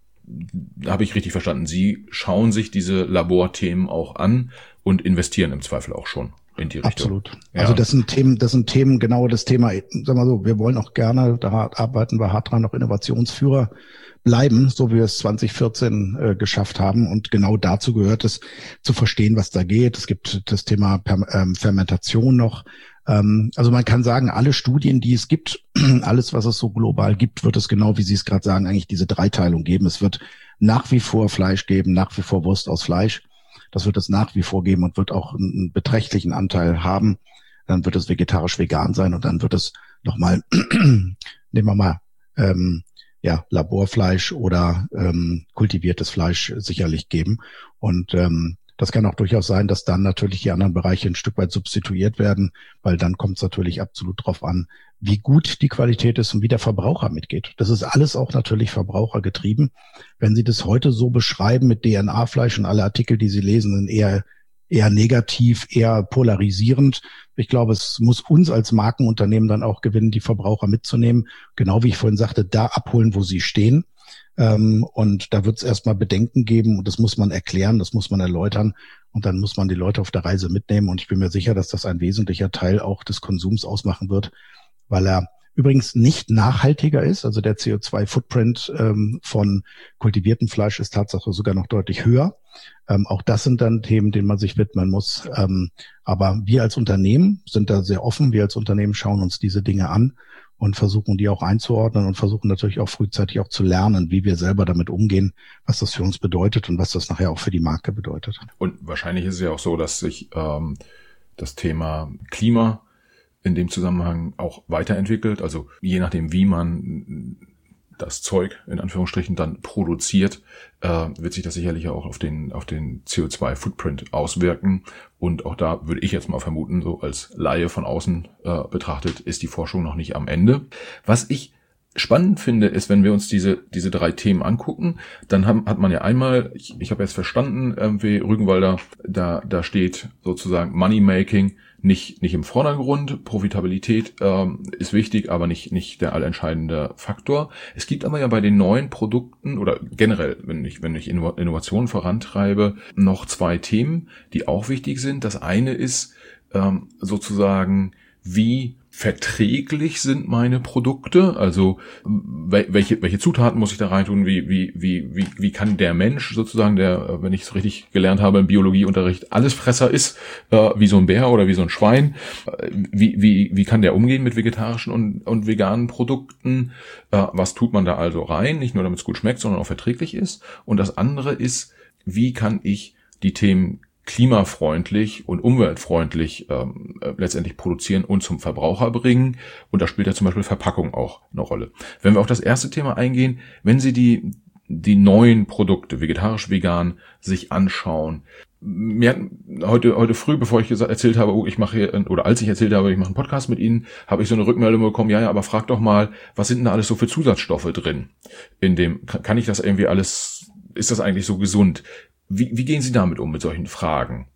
da habe ich richtig verstanden. Sie schauen sich diese Laborthemen auch an und investieren im Zweifel auch schon in die Richtung. Absolut. Ja. Also das sind Themen, das sind Themen, genau das Thema, sagen wir so, wir wollen auch gerne, da arbeiten wir hart dran, noch Innovationsführer bleiben, so wie wir es zwanzig vierzehn äh, geschafft haben. Und genau dazu gehört es, zu verstehen, was da geht. Es gibt das Thema per, ähm, Fermentation noch. Ähm, also man kann sagen, alle Studien, die es gibt, alles, was es so global gibt, wird es genau, wie Sie es gerade sagen, eigentlich diese Dreiteilung geben. Es wird nach wie vor Fleisch geben, nach wie vor Wurst aus Fleisch. Das wird es nach wie vor geben und wird auch einen beträchtlichen Anteil haben. Dann wird es vegetarisch-vegan sein und dann wird es nochmal, nehmen wir mal, ähm, ja, Laborfleisch oder ähm, kultiviertes Fleisch sicherlich geben. Und ähm, das kann auch durchaus sein, dass dann natürlich die anderen Bereiche ein Stück weit substituiert werden, weil dann kommt es natürlich absolut drauf an, wie gut die Qualität ist und wie der Verbraucher mitgeht. Das ist alles auch natürlich verbrauchergetrieben. Wenn Sie das heute so beschreiben mit D N A-Fleisch und alle Artikel, die Sie lesen, sind eher eher negativ, eher polarisierend. Ich glaube, es muss uns als Markenunternehmen dann auch gewinnen, die Verbraucher mitzunehmen. Genau wie ich vorhin sagte, da abholen, wo sie stehen. Ähm, und da wird es erstmal Bedenken geben und das muss man erklären, das muss man erläutern und dann muss man die Leute auf der Reise mitnehmen. Und ich bin mir sicher, dass das ein wesentlicher Teil auch des Konsums ausmachen wird, weil er übrigens nicht nachhaltiger ist. Also der C O zwei Footprint ähm, von kultiviertem Fleisch ist tatsächlich sogar noch deutlich höher. Ähm, auch das sind dann Themen, denen man sich widmen muss. Ähm, aber wir als Unternehmen sind da sehr offen. Wir als Unternehmen schauen uns diese Dinge an und versuchen die auch einzuordnen und versuchen natürlich auch frühzeitig auch zu lernen, wie wir selber damit umgehen, was das für uns bedeutet und was das nachher auch für die Marke bedeutet. Und wahrscheinlich ist es ja auch so, dass sich ähm, das Thema Klima in dem Zusammenhang auch weiterentwickelt. Also je nachdem, wie man das Zeug in Anführungsstrichen dann produziert, äh, wird sich das sicherlich auch auf den auf den C O zwei Footprint auswirken. Und auch da würde ich jetzt mal vermuten, so als Laie von außen äh, betrachtet, ist die Forschung noch nicht am Ende. Was ich spannend finde, ist, wenn wir uns diese diese drei Themen angucken, dann haben, hat man ja einmal, ich, ich habe jetzt verstanden, irgendwie Rügenwalder, da da steht sozusagen Money-Making nicht nicht im Vordergrund, Profitabilität ähm, ist wichtig, aber nicht nicht der allentscheidende Faktor. Es gibt aber ja bei den neuen Produkten oder generell, wenn ich wenn ich Innovationen vorantreibe, noch zwei Themen, die auch wichtig sind. Das eine ist ähm, sozusagen, wie verträglich sind meine Produkte, also welche welche Zutaten muss ich da reintun, wie wie wie wie wie kann der Mensch sozusagen, der, wenn ich es richtig gelernt habe im Biologieunterricht, Allesfresser ist, äh, wie so ein Bär oder wie so ein Schwein, wie wie wie kann der umgehen mit vegetarischen und und veganen Produkten, äh, was tut man da also rein, nicht nur damit es gut schmeckt, sondern auch verträglich ist. Und das andere ist, wie kann ich die Themen klimafreundlich und umweltfreundlich ähm, äh, letztendlich produzieren und zum Verbraucher bringen. Und da spielt ja zum Beispiel Verpackung auch eine Rolle. Wenn wir auf das erste Thema eingehen, wenn Sie die die neuen Produkte, vegetarisch, vegan, sich anschauen. Mir hat heute heute früh, bevor ich gesagt, erzählt habe, oh, ich mache hier, oder als ich erzählt habe, ich mache einen Podcast mit Ihnen, habe ich so eine Rückmeldung bekommen, ja, ja, aber frag doch mal, was sind denn da alles so für Zusatzstoffe drin? In dem, kann ich das irgendwie alles, ist das eigentlich so gesund? Wie, wie gehen Sie damit um, mit solchen Fragen?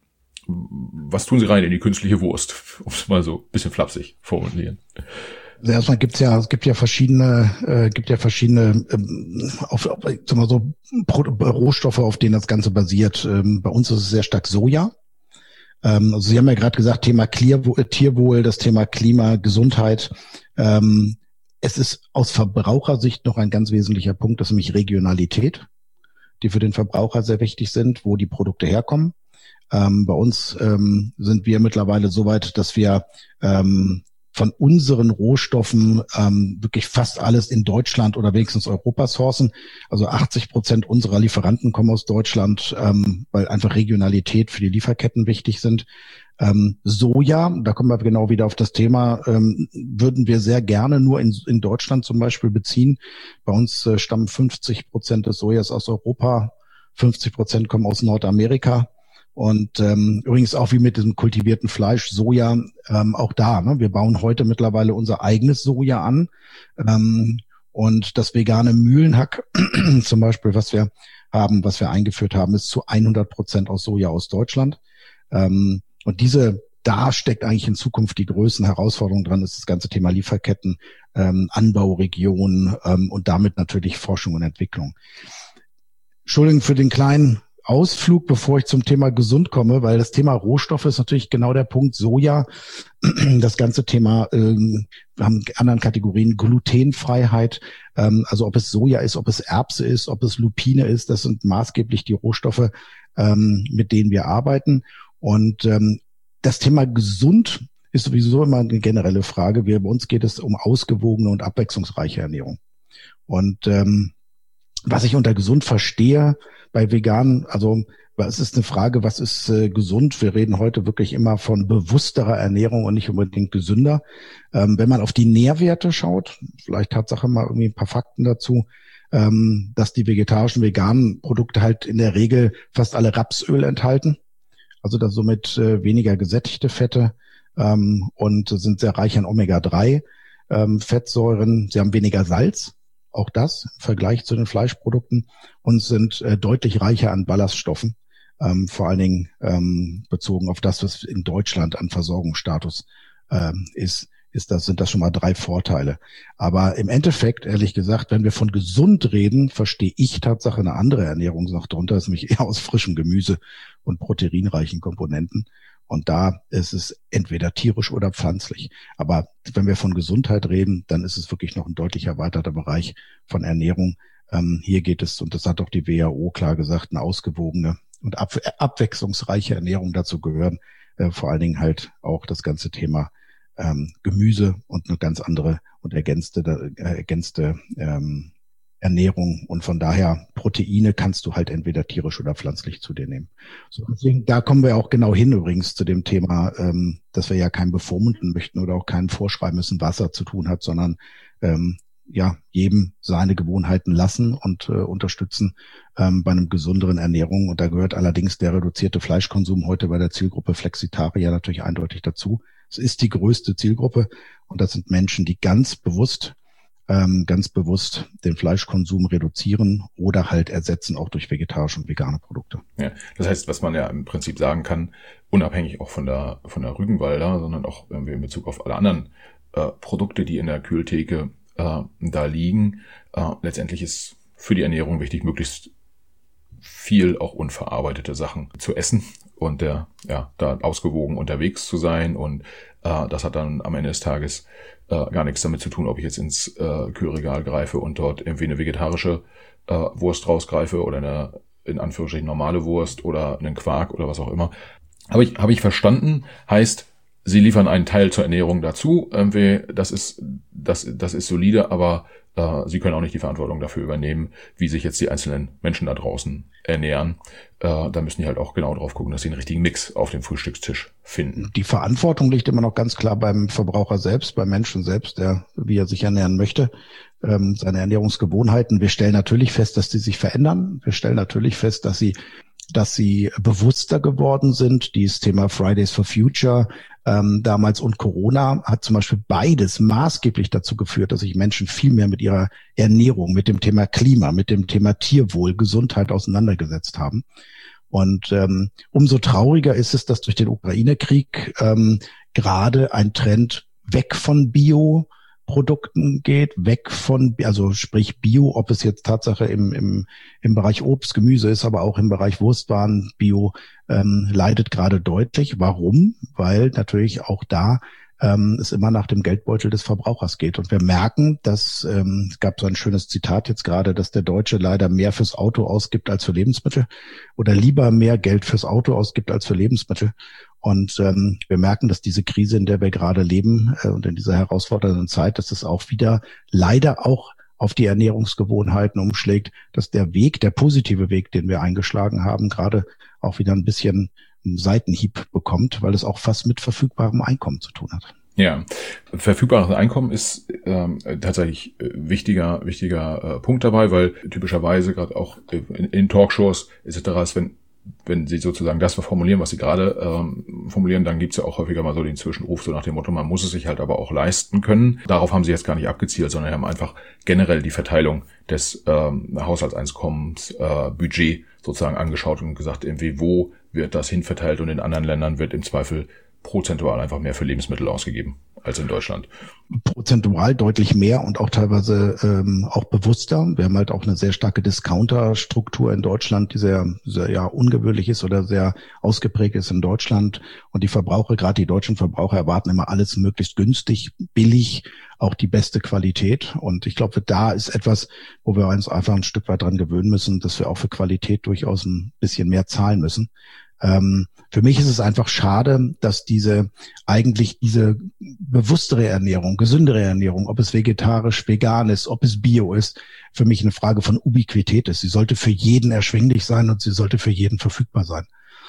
Was tun Sie rein in die künstliche Wurst, um es mal so ein bisschen flapsig formulieren? Also erstmal gibt's ja, es gibt ja verschiedene, äh, gibt ja verschiedene, ähm, auf, auf, sagen wir so, Pro- Rohstoffe, auf denen das Ganze basiert. Ähm, bei uns ist es sehr stark Soja. Ähm, also Sie haben ja gerade gesagt, Thema Klierwohl, Tierwohl, das Thema Klima, Gesundheit. Ähm, es ist aus Verbrauchersicht noch ein ganz wesentlicher Punkt, das ist nämlich Regionalität, die für den Verbraucher sehr wichtig sind, wo die Produkte herkommen. Ähm, bei uns ähm, sind wir mittlerweile so weit, dass wir ähm, von unseren Rohstoffen ähm, wirklich fast alles in Deutschland oder wenigstens Europa sourcen. Also achtzig Prozent unserer Lieferanten kommen aus Deutschland, ähm, weil einfach Regionalität für die Lieferketten wichtig sind. Ähm, Soja, da kommen wir genau wieder auf das Thema, ähm, würden wir sehr gerne nur in, in Deutschland zum Beispiel beziehen. Bei uns äh, stammen fünfzig Prozent des Sojas aus Europa, fünfzig Prozent kommen aus Nordamerika. Und ähm, übrigens auch wie mit diesem kultivierten Fleisch, Soja, ähm, auch da. Ne? Wir bauen heute mittlerweile unser eigenes Soja an. Ähm, und das vegane Mühlenhack zum Beispiel, was wir haben, was wir eingeführt haben, ist zu hundert Prozent aus Soja aus Deutschland. Ähm, Und diese, da steckt eigentlich in Zukunft die größten Herausforderungen dran, ist das ganze Thema Lieferketten, ähm, Anbauregionen ähm, und damit natürlich Forschung und Entwicklung. Entschuldigung für den kleinen Ausflug, bevor ich zum Thema gesund komme, weil das Thema Rohstoffe ist natürlich genau der Punkt. Soja, das ganze Thema, ähm, wir haben anderen Kategorien, Glutenfreiheit, ähm, also ob es Soja ist, ob es Erbse ist, ob es Lupine ist, das sind maßgeblich die Rohstoffe, ähm, mit denen wir arbeiten. Und ähm, das Thema gesund ist sowieso immer eine generelle Frage. Wir, bei uns geht es um ausgewogene und abwechslungsreiche Ernährung. Und ähm, was ich unter gesund verstehe bei Veganen, also es ist eine Frage, was ist äh, gesund? Wir reden heute wirklich immer von bewussterer Ernährung und nicht unbedingt gesünder. Ähm, wenn man auf die Nährwerte schaut, vielleicht Tatsache mal irgendwie ein paar Fakten dazu, ähm, dass die vegetarischen, veganen Produkte halt in der Regel fast alle Rapsöl enthalten. Also da somit äh, weniger gesättigte Fette ähm, und sind sehr reich an Omega drei ähm, Fettsäuren. Sie haben weniger Salz, auch das im Vergleich zu den Fleischprodukten, und sind äh, deutlich reicher an Ballaststoffen, ähm, vor allen Dingen ähm, bezogen auf das, was in Deutschland an Versorgungsstatus ähm, ist. Ist das, sind das schon mal drei Vorteile. Aber im Endeffekt, ehrlich gesagt, wenn wir von gesund reden, verstehe ich Tatsache eine andere Ernährung noch darunter, ist nämlich eher aus frischem Gemüse und proteinreichen Komponenten. Und da ist es entweder tierisch oder pflanzlich. Aber wenn wir von Gesundheit reden, dann ist es wirklich noch ein deutlich erweiterter Bereich von Ernährung. Ähm, hier geht es, und das hat auch die W H O klar gesagt, eine ausgewogene und ab, abwechslungsreiche Ernährung dazu gehören. Äh, vor allen Dingen halt auch das ganze Thema Ähm, Gemüse und eine ganz andere und ergänzte, äh, ergänzte ähm, Ernährung. Und von daher Proteine kannst du halt entweder tierisch oder pflanzlich zu dir nehmen. So, deswegen, da kommen wir auch genau hin übrigens zu dem Thema, ähm, dass wir ja keinen bevormunden möchten oder auch keinen vorschreiben müssen, was er zu tun hat, sondern ähm, ja, jedem seine Gewohnheiten lassen und äh, unterstützen ähm, bei einem gesünderen Ernährung. Und da gehört allerdings der reduzierte Fleischkonsum heute bei der Zielgruppe Flexitarier natürlich eindeutig dazu. Es ist die größte Zielgruppe und das sind Menschen, die ganz bewusst ähm, ganz bewusst den Fleischkonsum reduzieren oder halt ersetzen auch durch vegetarische und vegane Produkte. Ja, das heißt, was man ja im Prinzip sagen kann, unabhängig auch von der von der Rügenwalder, sondern auch irgendwie in Bezug auf alle anderen äh, Produkte, die in der Kühltheke äh, da liegen, äh, letztendlich ist für die Ernährung wichtig, möglichst viel auch unverarbeitete Sachen zu essen und der, ja, da ausgewogen unterwegs zu sein. Und äh, das hat dann am Ende des Tages äh, gar nichts damit zu tun, ob ich jetzt ins äh, Kühlregal greife und dort irgendwie eine vegetarische äh, Wurst rausgreife oder eine, in Anführungsstrichen, normale Wurst oder einen Quark oder was auch immer. Habe ich, habe ich verstanden, heißt, sie liefern einen Teil zur Ernährung dazu. Irgendwie, das ist, das, das ist solide, aber äh, sie können auch nicht die Verantwortung dafür übernehmen, wie sich jetzt die einzelnen Menschen da draußen ernähren. Äh, da müssen die halt auch genau drauf gucken, dass sie einen richtigen Mix auf dem Frühstückstisch finden. Die Verantwortung liegt immer noch ganz klar beim Verbraucher selbst, beim Menschen selbst, der, wie er sich ernähren möchte, ähm, seine Ernährungsgewohnheiten. Wir stellen natürlich fest, dass die sich verändern. Wir stellen natürlich fest, dass sie dass sie bewusster geworden sind. Dieses Thema Fridays for Future ähm, damals und Corona hat zum Beispiel beides maßgeblich dazu geführt, dass sich Menschen viel mehr mit ihrer Ernährung, mit dem Thema Klima, mit dem Thema Tierwohl, Gesundheit auseinandergesetzt haben. Und ähm, umso trauriger ist es, dass durch den Ukraine-Krieg ähm, gerade ein Trend weg von Bio Produkten geht, weg von, also sprich Bio, ob es jetzt Tatsache im im im Bereich Obst, Gemüse ist, aber auch im Bereich Wurstwaren, Bio ähm, leidet gerade deutlich. Warum? Weil natürlich auch da ähm, es immer nach dem Geldbeutel des Verbrauchers geht. Und wir merken, dass, ähm, es gab so ein schönes Zitat jetzt gerade, dass der Deutsche leider mehr fürs Auto ausgibt als für Lebensmittel oder lieber mehr Geld fürs Auto ausgibt als für Lebensmittel. Und ähm, wir merken, dass diese Krise, in der wir gerade leben äh, und in dieser herausfordernden Zeit, dass es auch wieder leider auch auf die Ernährungsgewohnheiten umschlägt, dass der Weg, der positive Weg, den wir eingeschlagen haben, gerade auch wieder ein bisschen einen Seitenhieb bekommt, weil es auch fast mit verfügbarem Einkommen zu tun hat. Ja, verfügbares Einkommen ist ähm, tatsächlich äh, wichtiger wichtiger äh, Punkt dabei, weil typischerweise gerade auch in, in Talkshows et cetera ist, wenn wenn sie sozusagen das formulieren, was sie gerade ähm, formulieren, dann gibt's ja auch häufiger mal so den Zwischenruf, so nach dem Motto, man muss es sich halt aber auch leisten können. Darauf haben sie jetzt gar nicht abgezielt, sondern haben einfach generell die Verteilung des ähm, Haushaltseinkommens, äh, Budget sozusagen angeschaut und gesagt, irgendwie wo wird das hinverteilt, und in anderen Ländern wird im Zweifel prozentual einfach mehr für Lebensmittel ausgegeben als in Deutschland. Prozentual deutlich mehr und auch teilweise ähm, auch bewusster. Wir haben halt auch eine sehr starke Discounter-Struktur in Deutschland, die sehr, sehr ja ungewöhnlich ist oder sehr ausgeprägt ist in Deutschland. Und die Verbraucher, gerade die deutschen Verbraucher, erwarten immer alles möglichst günstig, billig, auch die beste Qualität. Und ich glaube, da ist etwas, wo wir uns einfach ein Stück weit dran gewöhnen müssen, dass wir auch für Qualität durchaus ein bisschen mehr zahlen müssen. Ähm, für mich ist es einfach schade, dass diese eigentlich diese bewusstere Ernährung, gesündere Ernährung, ob es vegetarisch, vegan ist, ob es Bio ist, für mich eine Frage von Ubiquität ist. Sie sollte für jeden erschwinglich sein und sie sollte für jeden verfügbar sein.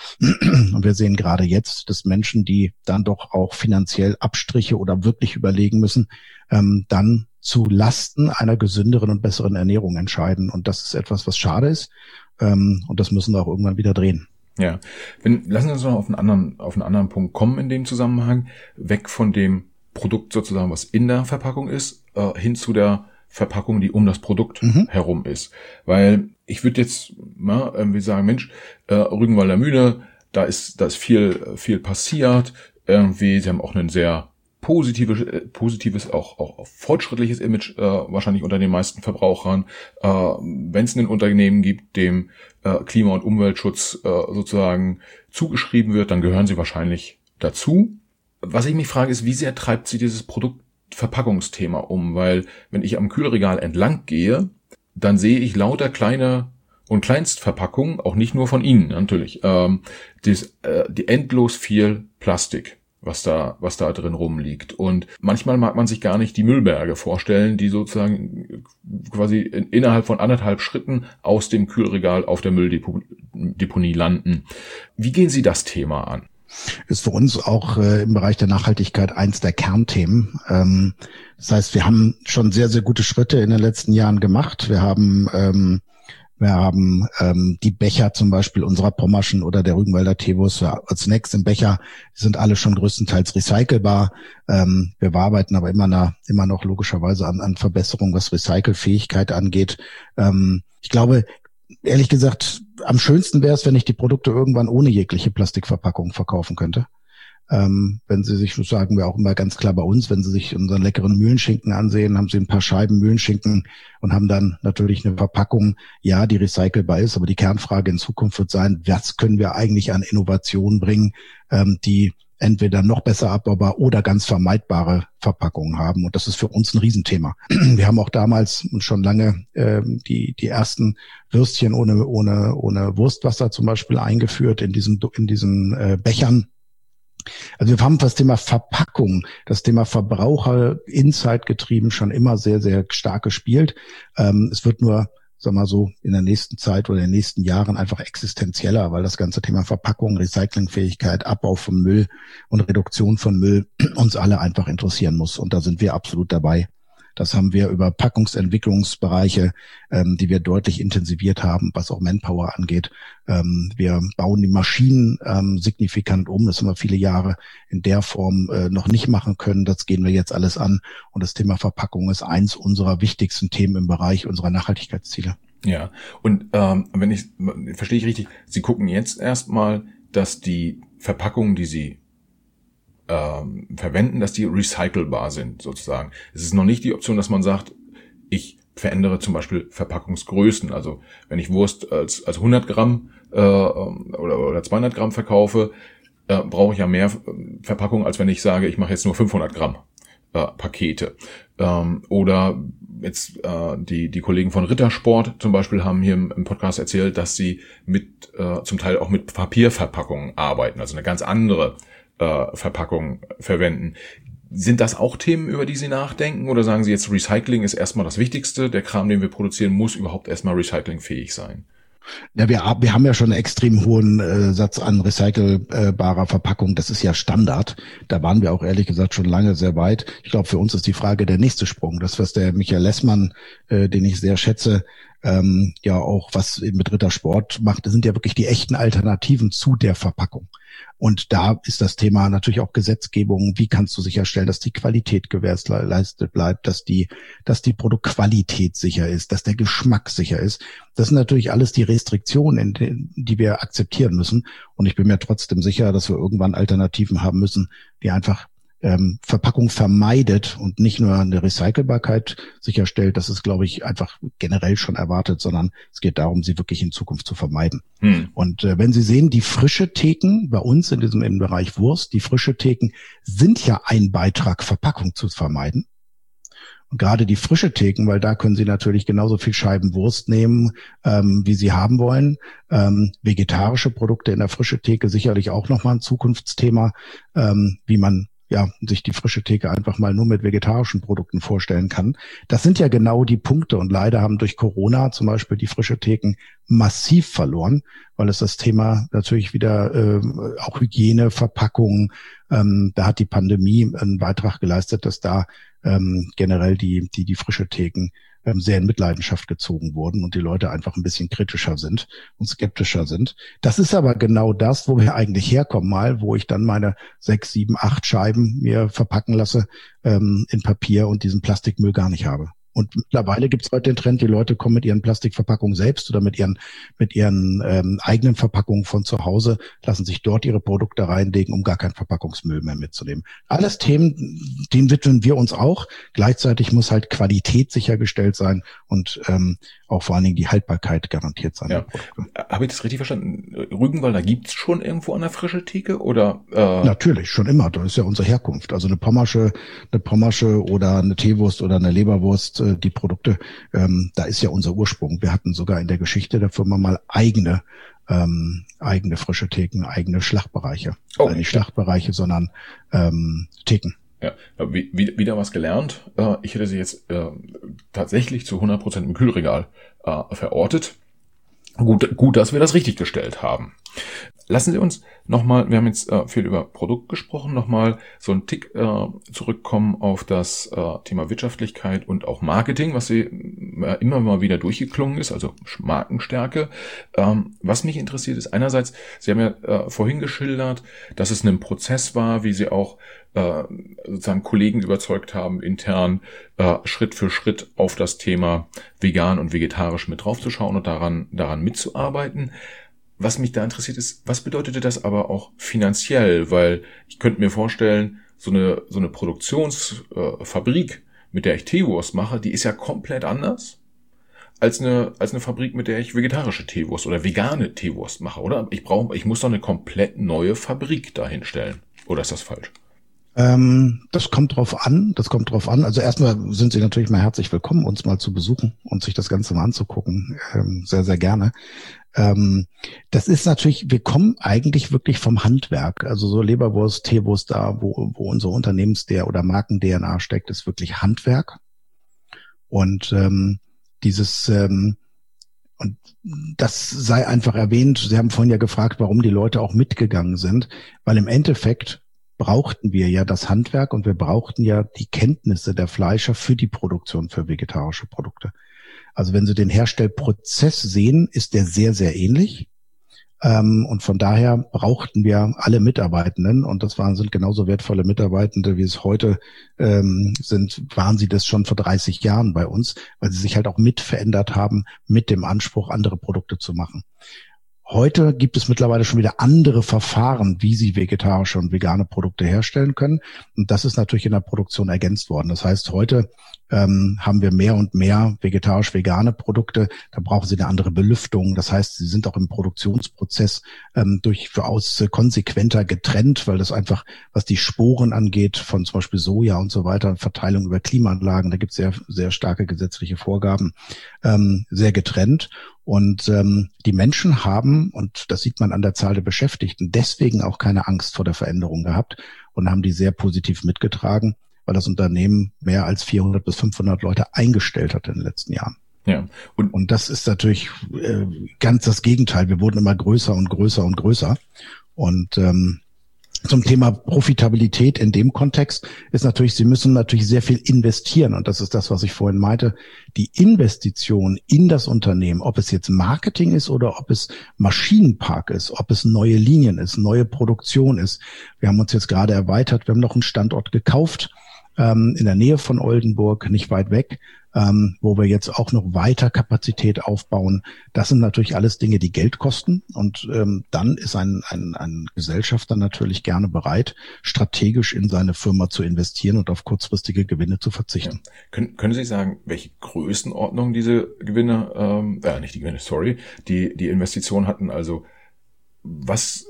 Und wir sehen gerade jetzt, dass Menschen, die dann doch auch finanziell Abstriche oder wirklich überlegen müssen, ähm, dann zu Lasten einer gesünderen und besseren Ernährung entscheiden. Und das ist etwas, was schade ist. Ähm, und das müssen wir auch irgendwann wieder drehen. Ja, wenn, lassen wir uns noch auf einen anderen, auf einen anderen Punkt kommen in dem Zusammenhang, weg von dem Produkt sozusagen, was in der Verpackung ist, äh, hin zu der Verpackung, die um das Produkt mhm. herum ist. Weil ich würde jetzt mal irgendwie sagen, Mensch, äh, Rügenwalder Mühle, da ist, da ist viel, viel passiert. Irgendwie, sie haben auch ein sehr positives, äh, positives, auch, auch fortschrittliches Image äh, wahrscheinlich unter den meisten Verbrauchern. Äh, wenn es ein Unternehmen gibt, dem äh, Klima- und Umweltschutz äh, sozusagen zugeschrieben wird, dann gehören sie wahrscheinlich dazu. Was ich mich frage, ist, wie sehr treibt sie dieses Produktverpackungsthema um? Weil wenn ich am Kühlregal entlang gehe, dann sehe ich lauter kleine und Kleinstverpackungen, auch nicht nur von Ihnen natürlich, ähm, das, äh, die endlos viel Plastik, was da, was da drin rumliegt. Und manchmal mag man sich gar nicht die Müllberge vorstellen, die sozusagen quasi in, innerhalb von anderthalb Schritten aus dem Kühlregal auf der Mülldeponie landen. Wie gehen Sie das Thema an? Ist für uns auch äh, im Bereich der Nachhaltigkeit eins der Kernthemen. Ähm, das heißt, wir haben schon sehr, sehr gute Schritte in den letzten Jahren gemacht. Wir haben ähm, Wir haben ähm, die Becher zum Beispiel unserer Pommerschen oder der Rügenwalder Teewurst als Snacks im Becher, die sind alle schon größtenteils recycelbar. Ähm, wir arbeiten aber immer, na, immer noch logischerweise an, an Verbesserungen, was Recycelfähigkeit angeht. Ähm, ich glaube, ehrlich gesagt, am schönsten wäre es, wenn ich die Produkte irgendwann ohne jegliche Plastikverpackung verkaufen könnte. Ähm, wenn Sie sich, das sagen wir auch immer ganz klar bei uns, wenn Sie sich unseren leckeren Mühlenschinken ansehen, haben Sie ein paar Scheiben Mühlenschinken und haben dann natürlich eine Verpackung, ja, die recycelbar ist, aber die Kernfrage in Zukunft wird sein, was können wir eigentlich an Innovationen bringen, ähm, die entweder noch besser abbaubar oder ganz vermeidbare Verpackungen haben. Und das ist für uns ein Riesenthema. Wir haben auch damals schon lange ähm, die die ersten Würstchen ohne ohne ohne Wurstwasser zum Beispiel eingeführt in diesen in diesen äh, Bechern. Also wir haben das Thema Verpackung, das Thema Verbraucher-Insight getrieben schon immer sehr, sehr stark gespielt. Ähm, es wird nur, sag mal so, in der nächsten Zeit oder in den nächsten Jahren einfach existenzieller, weil das ganze Thema Verpackung, Recyclingfähigkeit, Abbau von Müll und Reduktion von Müll uns alle einfach interessieren muss. Und da sind wir absolut dabei. Das haben wir über Packungsentwicklungsbereiche, ähm, die wir deutlich intensiviert haben, was auch Manpower angeht. Ähm, wir bauen die Maschinen ähm, signifikant um. Das haben wir viele Jahre in der Form äh, noch nicht machen können. Das gehen wir jetzt alles an. Und das Thema Verpackung ist eins unserer wichtigsten Themen im Bereich unserer Nachhaltigkeitsziele. Ja, und ähm, wenn ich, verstehe ich richtig, Sie gucken jetzt erstmal, dass die Verpackungen, die Sie Ähm, verwenden, dass die recycelbar sind, sozusagen. Es ist noch nicht die Option, dass man sagt, ich verändere zum Beispiel Verpackungsgrößen. Also wenn ich Wurst als als hundert Gramm äh, oder, oder zweihundert Gramm verkaufe, äh, brauche ich ja mehr Verpackung, als wenn ich sage, ich mache jetzt nur fünfhundert Gramm äh, Pakete. Ähm, oder jetzt äh, die die Kollegen von Rittersport zum Beispiel haben hier im, im Podcast erzählt, dass sie mit äh, zum Teil auch mit Papierverpackungen arbeiten, also eine ganz andere Verpackung verwenden. Sind das auch Themen, über die Sie nachdenken, oder sagen Sie jetzt, Recycling ist erstmal das Wichtigste, der Kram, den wir produzieren, muss überhaupt erstmal recyclingfähig sein? Ja, wir, wir haben ja schon einen extrem hohen äh, Satz an recycelbarer Verpackung. Das ist ja Standard. Da waren wir auch ehrlich gesagt schon lange sehr weit. Ich glaube, für uns ist die Frage der nächste Sprung. Das, was der Michael Lessmann, äh, den ich sehr schätze, ähm, ja auch was mit Rittersport macht, das sind ja wirklich die echten Alternativen zu der Verpackung. Und da ist das Thema natürlich auch Gesetzgebung. Wie kannst du sicherstellen, dass die Qualität gewährleistet bleibt, dass die, dass die Produktqualität sicher ist, dass der Geschmack sicher ist. Das sind natürlich alles die Restriktionen, die wir akzeptieren müssen. Und ich bin mir trotzdem sicher, dass wir irgendwann Alternativen haben müssen, die einfach ähm, Verpackung vermeidet und nicht nur eine Recycelbarkeit sicherstellt. Das ist, glaube ich, einfach generell schon erwartet, sondern es geht darum, sie wirklich in Zukunft zu vermeiden. Hm. Und äh, wenn Sie sehen, die frische Theken bei uns in diesem im Bereich Wurst, die frische Theken sind ja ein Beitrag, Verpackung zu vermeiden. Und gerade die frische Theken, weil da können Sie natürlich genauso viel Scheiben Wurst nehmen, ähm, wie Sie haben wollen. Ähm, vegetarische Produkte in der frische Theke sicherlich auch nochmal ein Zukunftsthema, ähm, wie man ja, sich die frische Theke einfach mal nur mit vegetarischen Produkten vorstellen kann. Das sind ja genau die Punkte, und leider haben durch Corona zum Beispiel die frische Theken massiv verloren, weil es das Thema natürlich wieder äh, auch Hygiene, Verpackung, ähm, da hat die Pandemie einen Beitrag geleistet, dass da ähm, generell die die die frische Theken ähm, sehr in Mitleidenschaft gezogen wurden und die Leute einfach ein bisschen kritischer sind und skeptischer sind. Das ist aber genau das, wo wir eigentlich herkommen mal, wo ich dann meine sechs, sieben, acht Scheiben mir verpacken lasse ähm, in Papier und diesen Plastikmüll gar nicht habe. Und mittlerweile gibt es heute den Trend, die Leute kommen mit ihren Plastikverpackungen selbst oder mit ihren mit ihren ähm, eigenen Verpackungen von zu Hause, lassen sich dort ihre Produkte reinlegen, um gar keinen Verpackungsmüll mehr mitzunehmen. Alles Themen, denen widmen wir uns auch. Gleichzeitig muss halt Qualität sichergestellt sein und ähm, auch vor allen Dingen die Haltbarkeit garantiert sein. Ja. Habe ich das richtig verstanden? Rügenwalder gibt's schon irgendwo an der frischen Theke oder? Äh Natürlich, schon immer. Das ist ja unsere Herkunft. Also eine Pommersche, eine Pommersche oder eine Teewurst oder eine Leberwurst, äh, die Produkte, ähm, da ist ja unser Ursprung. Wir hatten sogar in der Geschichte der Firma mal eigene ähm, eigene frische Theken, eigene Schlachtbereiche. Okay. Also nicht Schlachtbereiche, sondern ähm, Theken. Ja, wieder was gelernt. Ich hätte sie jetzt äh, tatsächlich zu hundert Prozent im Kühlregal äh, verortet. Gut, gut, dass wir das richtig gestellt haben. Lassen Sie uns nochmal, wir haben jetzt äh, viel über Produkt gesprochen, nochmal so einen Tick äh, zurückkommen auf das äh, Thema Wirtschaftlichkeit und auch Marketing, was Sie äh, immer mal wieder durchgeklungen ist, also Markenstärke. Ähm, was mich interessiert ist einerseits, Sie haben ja äh, vorhin geschildert, dass es ein Prozess war, wie Sie auch äh, sozusagen Kollegen überzeugt haben, intern äh, Schritt für Schritt auf das Thema vegan und vegetarisch mit draufzuschauen und daran, daran mitzuarbeiten. Was mich da interessiert ist, was bedeutete das aber auch finanziell? Weil ich könnte mir vorstellen, so eine so eine Produktionsfabrik, äh, mit der ich Teewurst mache, die ist ja komplett anders als eine als eine Fabrik, mit der ich vegetarische Teewurst oder vegane Teewurst mache, oder? Ich brauche, ich muss doch eine komplett neue Fabrik dahinstellen. Oder ist das falsch? Ähm, das kommt drauf an, das kommt drauf an. Also erstmal sind Sie natürlich mal herzlich willkommen, uns mal zu besuchen und sich das Ganze mal anzugucken. Ähm, sehr, sehr gerne. Ähm, das ist natürlich, wir kommen eigentlich wirklich vom Handwerk. Also so Leberwurst, Teewurst da, wo, wo unsere Unternehmens-D oder Marken-D N A steckt, ist wirklich Handwerk. Und ähm, dieses, ähm, und das sei einfach erwähnt. Sie haben vorhin ja gefragt, warum die Leute auch mitgegangen sind, weil im Endeffekt brauchten wir ja das Handwerk und wir brauchten ja die Kenntnisse der Fleischer für die Produktion für vegetarische Produkte. Also wenn Sie den Herstellprozess sehen, ist der sehr, sehr ähnlich. Ähm, und von daher brauchten wir alle Mitarbeitenden, und das waren, sind genauso wertvolle Mitarbeitende, wie es heute ähm, sind, waren sie das schon vor dreißig Jahren bei uns, weil sie sich halt auch mit verändert haben, mit dem Anspruch, andere Produkte zu machen. Heute gibt es mittlerweile schon wieder andere Verfahren, wie Sie vegetarische und vegane Produkte herstellen können. Und das ist natürlich in der Produktion ergänzt worden. Das heißt, heute ähm, haben wir mehr und mehr vegetarisch-vegane Produkte. Da brauchen Sie eine andere Belüftung. Das heißt, sie sind auch im Produktionsprozess ähm, durchaus konsequenter getrennt, weil das einfach, was die Sporen angeht, von zum Beispiel Soja und so weiter, Verteilung über Klimaanlagen, da gibt es sehr, sehr starke gesetzliche Vorgaben, ähm, sehr getrennt. Und ähm, die Menschen haben, und das sieht man an der Zahl der Beschäftigten, deswegen auch keine Angst vor der Veränderung gehabt und haben die sehr positiv mitgetragen, weil das Unternehmen mehr als vierhundert bis fünfhundert Leute eingestellt hat in den letzten Jahren. Ja. Und, und das ist natürlich äh, ganz das Gegenteil. Wir wurden immer größer und größer und größer. Und ähm, zum Thema Profitabilität in dem Kontext ist natürlich, Sie müssen natürlich sehr viel investieren. Und das ist das, was ich vorhin meinte. Die Investition in das Unternehmen, ob es jetzt Marketing ist oder ob es Maschinenpark ist, ob es neue Linien ist, neue Produktion ist. Wir haben uns jetzt gerade erweitert. Wir haben noch einen Standort gekauft, ähm, in der Nähe von Oldenburg, nicht weit weg, ähm, wo wir jetzt auch noch weiter Kapazität aufbauen. Das sind natürlich alles Dinge, die Geld kosten. Und ähm, dann ist ein, ein, ein Gesellschafter natürlich gerne bereit, strategisch in seine Firma zu investieren und auf kurzfristige Gewinne zu verzichten. Ja. Können, können Sie sagen, welche Größenordnung diese Gewinne, ähm, äh, nicht die Gewinne, sorry, die, die Investitionen hatten? Also was,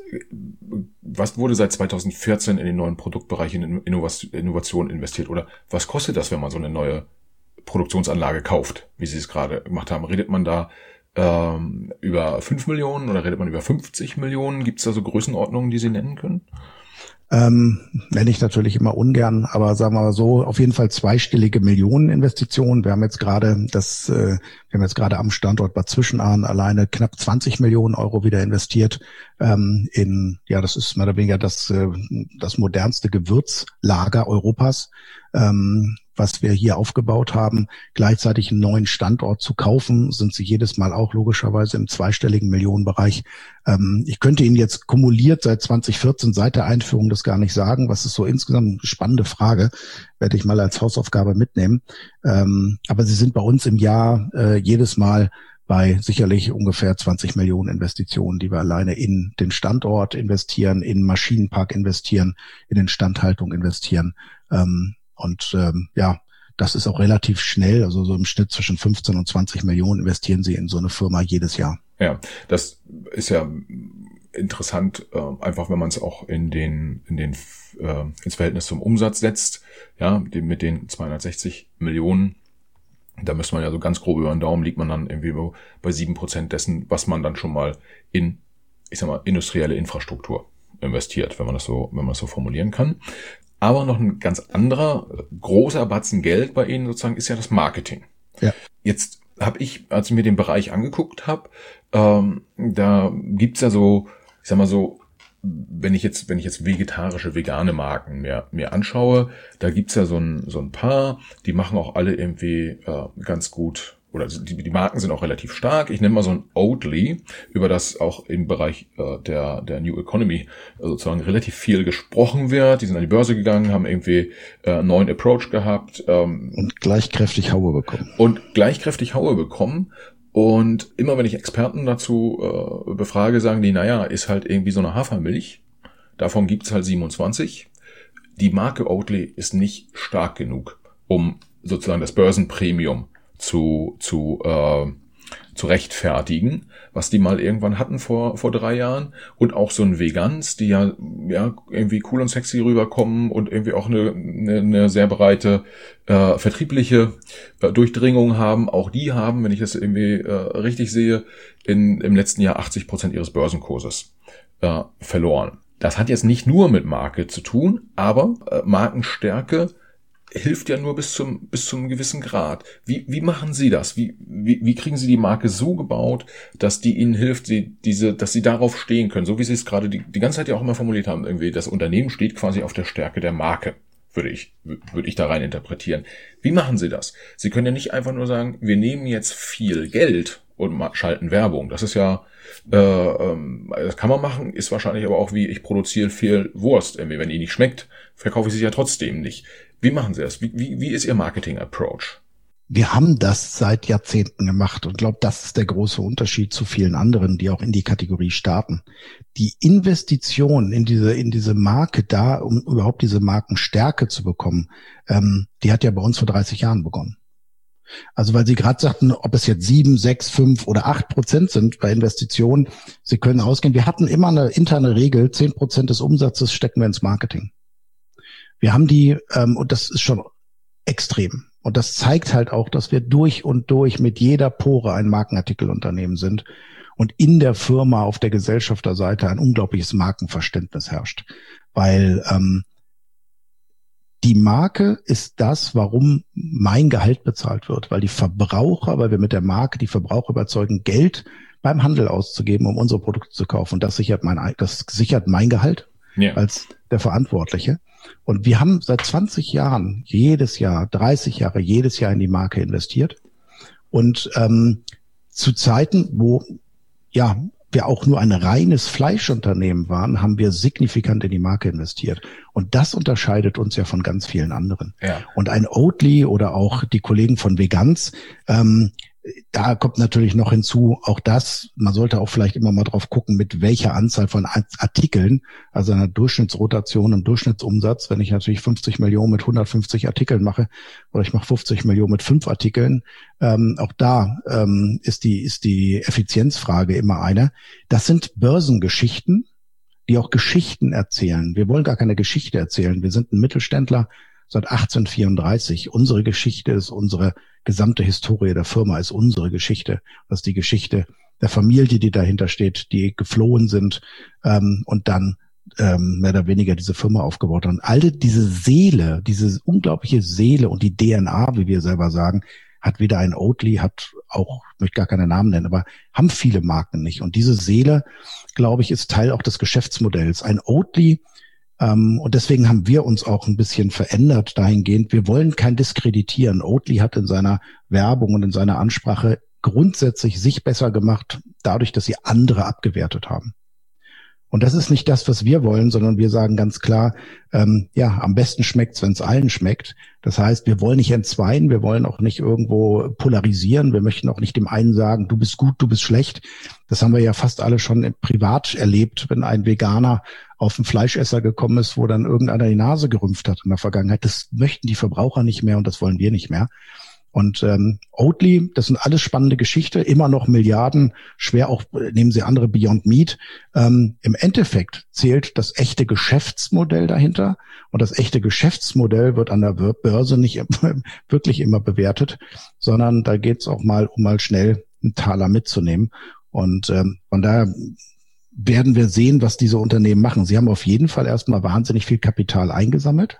was wurde seit zweitausendvierzehn in den neuen Produktbereich in Innovation investiert? Oder was kostet das, wenn man so eine neue Produktionsanlage kauft, wie Sie es gerade gemacht haben? Redet man da ähm, über fünf Millionen oder redet man über fünfzig Millionen? Gibt es da so Größenordnungen, die Sie nennen können? Ähm, nenne ich natürlich immer ungern, aber sagen wir mal so, auf jeden Fall zweistellige Millioneninvestitionen. Wir haben jetzt gerade das, äh, wir haben jetzt gerade am Standort Bad Zwischenahn alleine knapp zwanzig Millionen Euro wieder investiert ähm, in, ja, das ist mehr oder weniger das, äh, das modernste Gewürzlager Europas, ähm, was wir hier aufgebaut haben. Gleichzeitig einen neuen Standort zu kaufen, sind sie jedes Mal auch logischerweise im zweistelligen Millionenbereich. Ähm, ich könnte Ihnen jetzt kumuliert seit zwanzig vierzehn, seit der Einführung, das gar nicht sagen. Was ist so insgesamt eine spannende Frage, werde ich mal als Hausaufgabe mitnehmen. Ähm, aber sie sind bei uns im Jahr äh, jedes Mal bei sicherlich ungefähr zwanzig Millionen Investitionen, die wir alleine in den Standort investieren, in Maschinenpark investieren, in Instandhaltung investieren. Ähm, Und ähm, ja, das ist auch relativ schnell, also so im Schnitt zwischen fünfzehn und zwanzig Millionen investieren Sie in so eine Firma jedes Jahr. Ja, das ist ja interessant, äh, einfach wenn man es auch in den in den äh, ins Verhältnis zum Umsatz setzt, ja, die, mit den zweihundertsechzig Millionen, da müsste man ja so ganz grob über den Daumen, liegt man dann irgendwie bei sieben Prozent dessen, was man dann schon mal in, ich sag mal, industrielle Infrastruktur investiert, wenn man das so, wenn man das so formulieren kann. Aber noch ein ganz anderer großer Batzen Geld bei Ihnen sozusagen ist ja das Marketing. Ja. Jetzt habe ich, als ich mir den Bereich angeguckt habe, ähm, da gibt's ja so, ich sag mal so, wenn ich jetzt, wenn ich jetzt vegetarische, vegane Marken mir, mir anschaue, da gibt's ja so ein, so ein paar, die machen auch alle irgendwie äh, ganz gut, oder die, die Marken sind auch relativ stark. Ich nenne mal so ein Oatly, über das auch im Bereich äh, der, der New Economy äh, sozusagen relativ viel gesprochen wird. Die sind an die Börse gegangen, haben irgendwie äh, einen neuen Approach gehabt. Ähm, und gleich kräftig Haue bekommen. Und gleich kräftig Haue bekommen. Und immer wenn ich Experten dazu äh, befrage, sagen die, naja, ist halt irgendwie so eine Hafermilch. Davon gibt's halt siebenundzwanzig. Die Marke Oatly ist nicht stark genug, um sozusagen das Börsenpremium zu zu äh, zu rechtfertigen, was die mal irgendwann hatten vor vor drei Jahren. Und auch so ein Vegans, die ja ja irgendwie cool und sexy rüberkommen und irgendwie auch eine eine, eine sehr breite äh, vertriebliche äh, Durchdringung haben. Auch die haben, wenn ich das irgendwie äh, richtig sehe, in im letzten Jahr achtzig Prozent ihres Börsenkurses äh, verloren. Das hat jetzt nicht nur mit Marke zu tun, aber äh, Markenstärke hilft ja nur bis zum bis zum gewissen Grad. Wie wie machen Sie das? Wie wie wie kriegen Sie die Marke so gebaut, dass die Ihnen hilft, sie diese dass Sie darauf stehen können, so wie Sie es gerade die, die ganze Zeit ja auch immer formuliert haben, irgendwie das Unternehmen steht quasi auf der Stärke der Marke, würde ich würde ich da rein interpretieren. Wie machen Sie das? Sie können ja nicht einfach nur sagen, wir nehmen jetzt viel Geld und schalten Werbung. Das ist ja äh, ähm, das kann man machen, ist wahrscheinlich aber auch wie ich produziere viel Wurst. Irgendwie, wenn die nicht schmeckt, verkaufe ich sie ja trotzdem nicht. Wie machen Sie das? Wie, wie, wie ist Ihr Marketing-Approach? Wir haben das seit Jahrzehnten gemacht und glaube, das ist der große Unterschied zu vielen anderen, die auch in die Kategorie starten. Die Investition in diese in diese Marke da, um überhaupt diese Markenstärke zu bekommen, ähm, die hat ja bei uns vor dreißig Jahren begonnen. Also weil Sie gerade sagten, ob es jetzt sieben, sechs, fünf oder acht Prozent sind bei Investitionen, Sie können ausgehen. Wir hatten immer eine interne Regel, zehn Prozent des Umsatzes stecken wir ins Marketing. Wir haben die, ähm, und das ist schon extrem. Und das zeigt halt auch, dass wir durch und durch mit jeder Pore ein Markenartikelunternehmen sind und in der Firma auf der Gesellschafterseite ein unglaubliches Markenverständnis herrscht. Weil ähm, die Marke ist das, warum mein Gehalt bezahlt wird. Weil die Verbraucher, weil wir mit der Marke die Verbraucher überzeugen, Geld beim Handel auszugeben, um unsere Produkte zu kaufen. Und das sichert mein, das sichert mein Gehalt ja. als der Verantwortliche. Und wir haben seit zwanzig Jahren jedes Jahr, dreißig Jahre, jedes Jahr in die Marke investiert. Und ähm, zu Zeiten, wo ja wir auch nur ein reines Fleischunternehmen waren, haben wir signifikant in die Marke investiert. Und das unterscheidet uns ja von ganz vielen anderen. Ja. Und ein Oatly oder auch die Kollegen von Vegans, ähm, da kommt natürlich noch hinzu, auch das, man sollte auch vielleicht immer mal drauf gucken, mit welcher Anzahl von Artikeln, also einer Durchschnittsrotation und Durchschnittsumsatz, wenn ich natürlich fünfzig Millionen mit hundertfünfzig Artikeln mache oder ich mache fünfzig Millionen mit fünf Artikeln, ähm, auch da ähm, ist die ist die Effizienzfrage immer eine. Das sind Börsengeschichten, die auch Geschichten erzählen. Wir wollen gar keine Geschichte erzählen. Wir sind ein Mittelständler seit achtzehnhundertvierunddreißig. Unsere Geschichte ist unsere gesamte Historie der Firma, ist unsere Geschichte. Das ist die Geschichte der Familie, die dahinter steht, die geflohen sind ähm, und dann ähm, mehr oder weniger diese Firma aufgebaut haben. All diese Seele, diese unglaubliche Seele und die D N A, wie wir selber sagen, hat weder ein Oatly, hat auch, ich möchte gar keine Namen nennen, aber haben viele Marken nicht. Und diese Seele, glaube ich, ist Teil auch des Geschäftsmodells. Ein Oatly, Um, und deswegen haben wir uns auch ein bisschen verändert dahingehend. Wir wollen kein Diskreditieren. Oatly hat in seiner Werbung und in seiner Ansprache grundsätzlich sich besser gemacht, dadurch, dass sie andere abgewertet haben. Und das ist nicht das, was wir wollen, sondern wir sagen ganz klar, ähm, ja, am besten schmeckt's, wenn es allen schmeckt. Das heißt, wir wollen nicht entzweien, wir wollen auch nicht irgendwo polarisieren, wir möchten auch nicht dem einen sagen, du bist gut, du bist schlecht. Das haben wir ja fast alle schon privat erlebt, wenn ein Veganer auf einen Fleischesser gekommen ist, wo dann irgendeiner die Nase gerümpft hat in der Vergangenheit. Das möchten die Verbraucher nicht mehr und das wollen wir nicht mehr. Und ähm, Oatly, das sind alles spannende Geschichten, immer noch Milliarden, schwer auch, nehmen Sie andere Beyond Meat. Ähm, im Endeffekt zählt das echte Geschäftsmodell dahinter und das echte Geschäftsmodell wird an der Börse nicht wirklich immer bewertet, sondern da geht es auch mal, um mal schnell einen Taler mitzunehmen. Und ähm, von daher werden wir sehen, was diese Unternehmen machen. Sie haben auf jeden Fall erstmal wahnsinnig viel Kapital eingesammelt.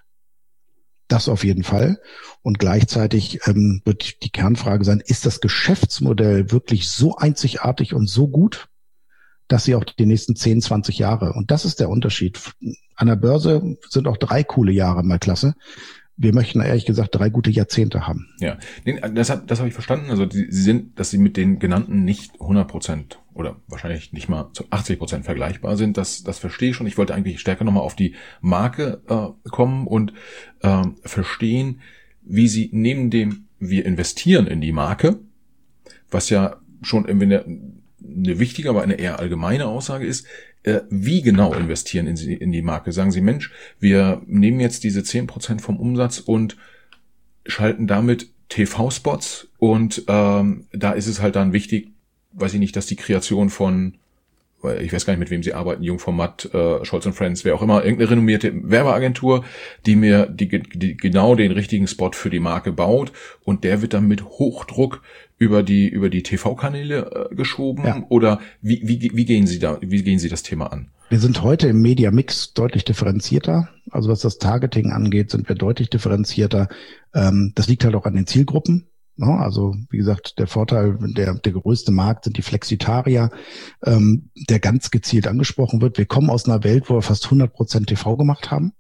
Das auf jeden Fall. Und gleichzeitig ähm, wird die Kernfrage sein, ist das Geschäftsmodell wirklich so einzigartig und so gut, dass sie auch die nächsten zehn, zwanzig Jahre, und das ist der Unterschied. An der Börse sind auch drei coole Jahre mal klasse. Wir möchten ehrlich gesagt drei gute Jahrzehnte haben. Ja, das, hat, das habe ich verstanden. Also die, Sie sind, dass Sie mit den genannten nicht hundert Prozent oder wahrscheinlich nicht mal zu achtzig Prozent vergleichbar sind. Das, das verstehe ich schon. Ich wollte eigentlich stärker nochmal auf die Marke äh, kommen und äh, verstehen, wie Sie neben dem wir investieren in die Marke, was ja schon irgendwie eine, eine wichtige, aber eine eher allgemeine Aussage ist, äh, wie genau investieren in, Sie, in die Marke? Sagen Sie, Mensch, wir nehmen jetzt diese zehn Prozent vom Umsatz und schalten damit T V-Spots und ähm, da ist es halt dann wichtig, weiß ich nicht, dass die Kreation von, ich weiß gar nicht, mit wem Sie arbeiten, Jungformat, äh, Scholz und Friends, wer auch immer, irgendeine renommierte Werbeagentur, die mir die, die genau den richtigen Spot für die Marke baut und der wird dann mit Hochdruck über die über die T V-Kanäle äh, geschoben, ja. Oder wie, wie wie gehen Sie da wie gehen Sie das Thema an? Wir sind heute im Media Mix deutlich differenzierter. Also was das Targeting angeht, sind wir deutlich differenzierter. Ähm, das liegt halt auch an den Zielgruppen. No, also wie gesagt, der Vorteil, der der größte Markt sind die Flexitarier, ähm, der ganz gezielt angesprochen wird. Wir kommen aus einer Welt, wo wir fast hundert Prozent T V gemacht haben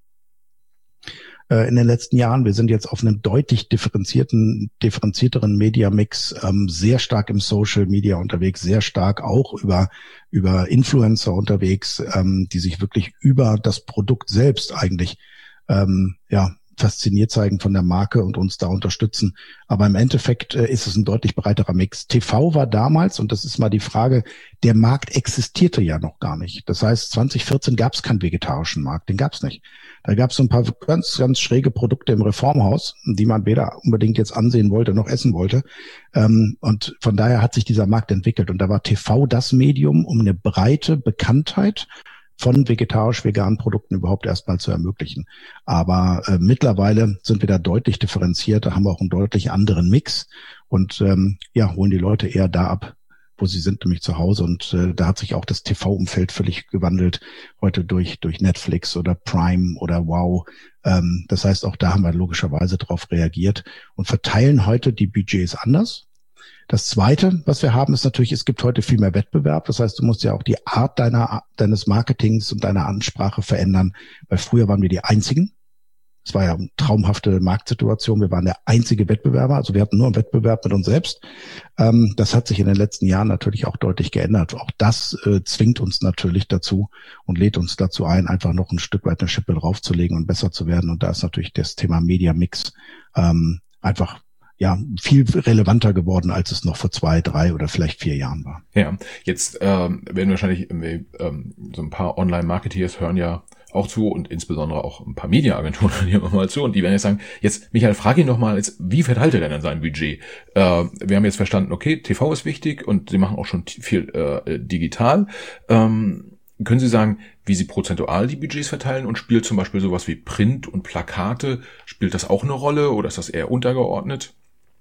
in den letzten Jahren. Wir sind jetzt auf einem deutlich differenzierten, differenzierteren Media-Mix, ähm, sehr stark im Social Media unterwegs, sehr stark auch über über Influencer unterwegs, ähm, die sich wirklich über das Produkt selbst eigentlich ähm, ja fasziniert zeigen von der Marke und uns da unterstützen. Aber im Endeffekt äh, ist es ein deutlich breiterer Mix. T V war damals, und das ist mal die Frage, der Markt existierte ja noch gar nicht. Das heißt, zwanzig vierzehn gab es keinen vegetarischen Markt, den gab es nicht. Da gab es so ein paar ganz, ganz schräge Produkte im Reformhaus, die man weder unbedingt jetzt ansehen wollte noch essen wollte. Ähm, und von daher hat sich dieser Markt entwickelt. Und da war T V das Medium, um eine breite Bekanntheit von vegetarisch-veganen Produkten überhaupt erstmal zu ermöglichen. Aber äh, mittlerweile sind wir da deutlich differenzierter, haben auch einen deutlich anderen Mix und ähm, ja, holen die Leute eher da ab, wo sie sind, nämlich zu Hause. Und äh, da hat sich auch das T V-Umfeld völlig gewandelt, heute durch durch Netflix oder Prime oder Wow. Ähm, das heißt, auch da haben wir logischerweise drauf reagiert und verteilen heute die Budgets anders. Das Zweite, was wir haben, ist natürlich, es gibt heute viel mehr Wettbewerb. Das heißt, du musst ja auch die Art deiner deines Marketings und deiner Ansprache verändern, weil früher waren wir die Einzigen. Es war ja eine traumhafte Marktsituation. Wir waren der einzige Wettbewerber, also wir hatten nur einen Wettbewerb mit uns selbst. Ähm, das hat sich in den letzten Jahren natürlich auch deutlich geändert. Auch das äh, zwingt uns natürlich dazu und lädt uns dazu ein, einfach noch ein Stück weit eine Schippe draufzulegen und besser zu werden. Und da ist natürlich das Thema Media Mix ähm, einfach ja viel relevanter geworden, als es noch vor zwei, drei oder vielleicht vier Jahren war. Ja, jetzt ähm, werden wahrscheinlich ähm, so ein paar Online-Marketeers hören ja auch zu und insbesondere auch ein paar Media-Agenturen hören hier mal zu und die werden jetzt sagen, jetzt Michael, frag ihn doch mal, jetzt, wie verteilt er denn dann sein Budget? Äh, wir haben jetzt verstanden, okay, T V ist wichtig und Sie machen auch schon viel äh, digital. Ähm, können Sie sagen, wie Sie prozentual die Budgets verteilen und spielt zum Beispiel sowas wie Print und Plakate, spielt das auch eine Rolle oder ist das eher untergeordnet?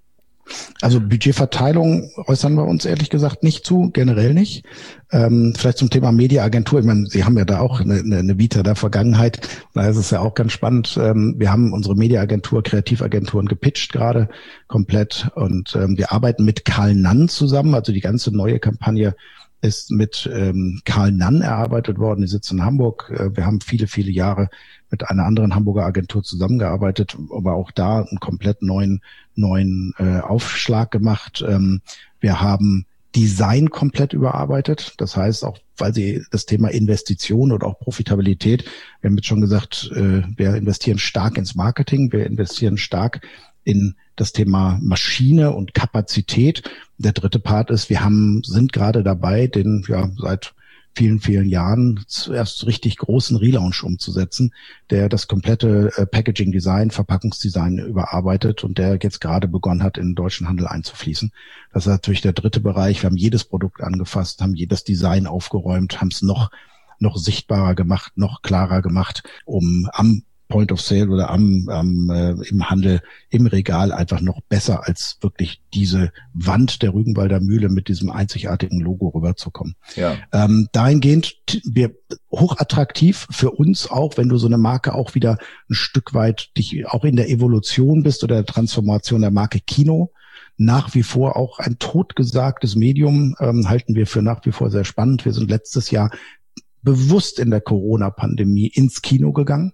Also Budgetverteilung äußern wir uns ehrlich gesagt nicht zu, generell nicht. Ähm, vielleicht zum Thema Mediaagentur. Ich meine, Sie haben ja da auch eine, eine Vita der Vergangenheit. Da ist es ja auch ganz spannend. Ähm, wir haben unsere Mediaagentur, Kreativagenturen gepitcht gerade komplett und ähm, wir arbeiten mit Karl Nann zusammen. Also die ganze neue Kampagne ist mit ähm, Karl Nann erarbeitet worden. Die sitzt in Hamburg. Äh, wir haben viele, viele Jahre mit einer anderen Hamburger Agentur zusammengearbeitet, aber auch da einen komplett neuen neuen äh, Aufschlag gemacht. Ähm, wir haben Design komplett überarbeitet. Das heißt, auch weil Sie das Thema Investition oder auch Profitabilität, wir haben jetzt schon gesagt, äh, wir investieren stark ins Marketing, wir investieren stark in das Thema Maschine und Kapazität. Der dritte Part ist, wir haben sind gerade dabei, den ja seit vielen, vielen Jahren zuerst richtig großen Relaunch umzusetzen, der das komplette äh, Packaging-Design, Verpackungsdesign überarbeitet und der jetzt gerade begonnen hat, in den deutschen Handel einzufließen. Das ist natürlich der dritte Bereich. Wir haben jedes Produkt angefasst, haben jedes Design aufgeräumt, haben es noch noch sichtbarer gemacht, noch klarer gemacht, um am Point of Sale oder am, am äh, im Handel, im Regal einfach noch besser als wirklich diese Wand der Rügenwalder Mühle mit diesem einzigartigen Logo rüberzukommen. Ja. Ähm, dahingehend, wir hochattraktiv für uns auch, wenn du so eine Marke auch wieder ein Stück weit dich auch in der Evolution bist oder der Transformation der Marke Kino. nach wie vor auch ein totgesagtes Medium, ähm, halten wir für nach wie vor sehr spannend. Wir sind letztes Jahr bewusst in der Corona-Pandemie ins Kino gegangen.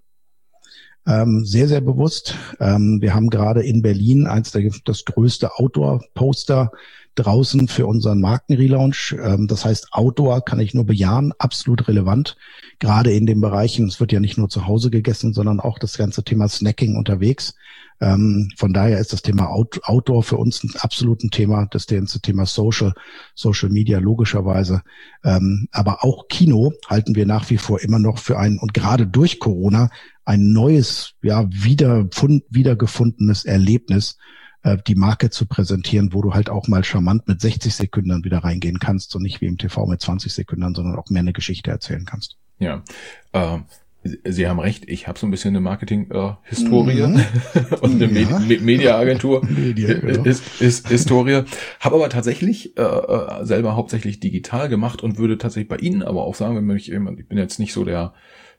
Ähm, sehr, sehr bewusst. Ähm, wir haben gerade in Berlin eins der, das größte Outdoor-Poster draußen für unseren Markenrelaunch. Ähm, das heißt, Outdoor kann ich nur bejahen, absolut relevant. Gerade in den Bereichen, es wird ja nicht nur zu Hause gegessen, sondern auch das ganze Thema Snacking unterwegs. Ähm, von daher ist das Thema Out- Outdoor für uns ein absolutes Thema. Das ganze Thema Social, Social Media logischerweise. Ähm, aber auch Kino halten wir nach wie vor immer noch für ein, und gerade durch Corona, ein neues, ja, wiederfund, wiedergefundenes Erlebnis, äh, die Marke zu präsentieren, wo du halt auch mal charmant mit sechzig Sekunden wieder reingehen kannst und nicht wie im T V mit zwanzig Sekunden, sondern auch mehr eine Geschichte erzählen kannst. Ja, ähm. Sie haben recht, ich habe so ein bisschen eine Marketing-Historie mhm. und eine ja. Medi- Media-Agentur Media, genau. ist, ist Historie. Habe aber tatsächlich äh, selber hauptsächlich digital gemacht und würde tatsächlich bei Ihnen aber auch sagen, wenn ich, ich bin jetzt nicht so der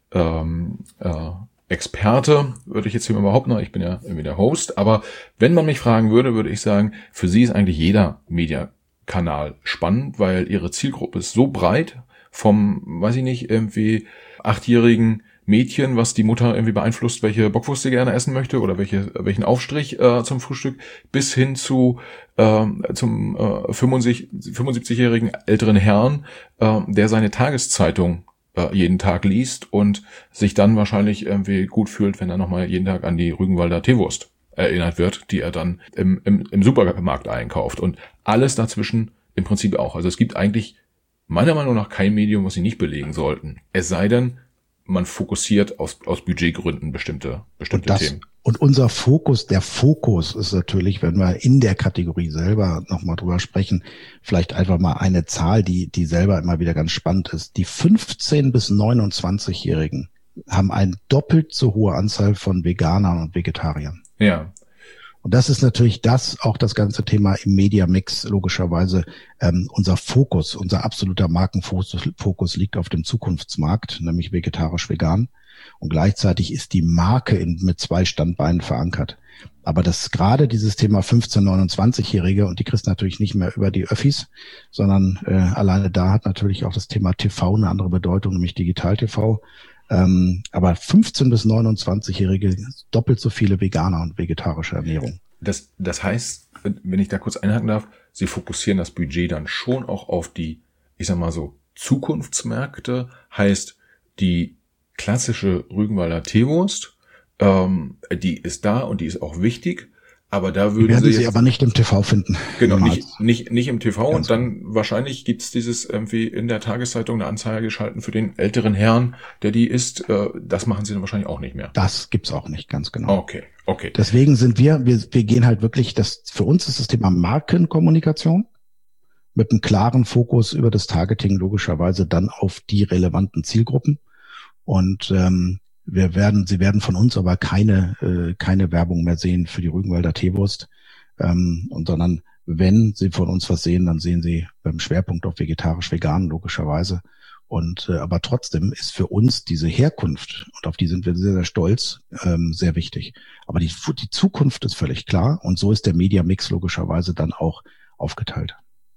ähm, äh, Experte, würde ich jetzt hier mal behaupten, ich bin ja irgendwie der Host, aber wenn man mich fragen würde, würde ich sagen, für Sie ist eigentlich jeder Media-Kanal spannend, weil Ihre Zielgruppe ist so breit, vom, weiß ich nicht, irgendwie achtjährigen Mädchen, was die Mutter irgendwie beeinflusst, welche Bockwurst sie gerne essen möchte oder welche welchen Aufstrich äh, zum Frühstück, bis hin zu äh, zum äh, fünfundsiebzigjährigen älteren Herrn, äh, der seine Tageszeitung äh, jeden Tag liest und sich dann wahrscheinlich irgendwie gut fühlt, wenn er nochmal jeden Tag an die Rügenwalder Teewurst erinnert wird, die er dann im, im, im Supermarkt einkauft. Und alles dazwischen im Prinzip auch. Also es gibt eigentlich meiner Meinung nach kein Medium, was sie nicht belegen sollten. Es sei denn, man fokussiert aus, aus Budgetgründen bestimmte, bestimmte und das, Themen. Und unser Fokus, der Fokus ist natürlich, wenn wir in der Kategorie selber nochmal drüber sprechen, vielleicht einfach mal eine Zahl, die, die selber immer wieder ganz spannend ist. Die fünfzehn- bis neunundzwanzigjährigen haben eine doppelt so hohe Anzahl von Veganern und Vegetariern. Ja. Und das ist natürlich das, auch das ganze Thema im Media-Mix, logischerweise ähm, unser Fokus, unser absoluter Markenfokus Fokus liegt auf dem Zukunftsmarkt, nämlich vegetarisch-vegan. Und gleichzeitig ist die Marke in, mit zwei Standbeinen verankert. Aber das gerade dieses Thema fünfzehn-, neunundzwanzigjährige, und die kriegst natürlich nicht mehr über die Öffis, sondern äh, alleine da hat natürlich auch das Thema T V eine andere Bedeutung, nämlich Digital-T V. Ähm, aber fünfzehn- bis neunundzwanzigjährige doppelt so viele Veganer und vegetarische Ernährung. Das, das heißt, wenn ich da kurz einhaken darf, Sie fokussieren das Budget dann schon auch auf die, ich sag mal so, Zukunftsmärkte, heißt die klassische Rügenwalder Teewurst, ähm, die ist da und die ist auch wichtig, aber da würden werden Sie Sie jetzt, aber nicht im T V finden. Genau, nicht, nicht, nicht im T V. Ganz und dann genau. Wahrscheinlich gibt's dieses irgendwie in der Tageszeitung eine Anzeige geschalten für den älteren Herrn, der die isst. Äh, das machen Sie dann wahrscheinlich auch nicht mehr. Das gibt's auch nicht, ganz genau. Okay, okay. Deswegen sind wir, wir, wir gehen halt wirklich, das, für uns ist das Thema Markenkommunikation mit einem klaren Fokus über das Targeting logischerweise dann auf die relevanten Zielgruppen. Und ähm, wir werden, Sie werden von uns aber keine äh, keine Werbung mehr sehen für die Rügenwalder Teewurst, ähm, und sondern wenn Sie von uns was sehen, dann sehen Sie beim Schwerpunkt auf vegetarisch-vegan logischerweise. Und äh, aber trotzdem ist für uns diese Herkunft, und auf die sind wir sehr, sehr stolz, ähm, sehr wichtig. Aber die, die Zukunft ist völlig klar, und so ist der Media-Mix logischerweise dann auch aufgeteilt.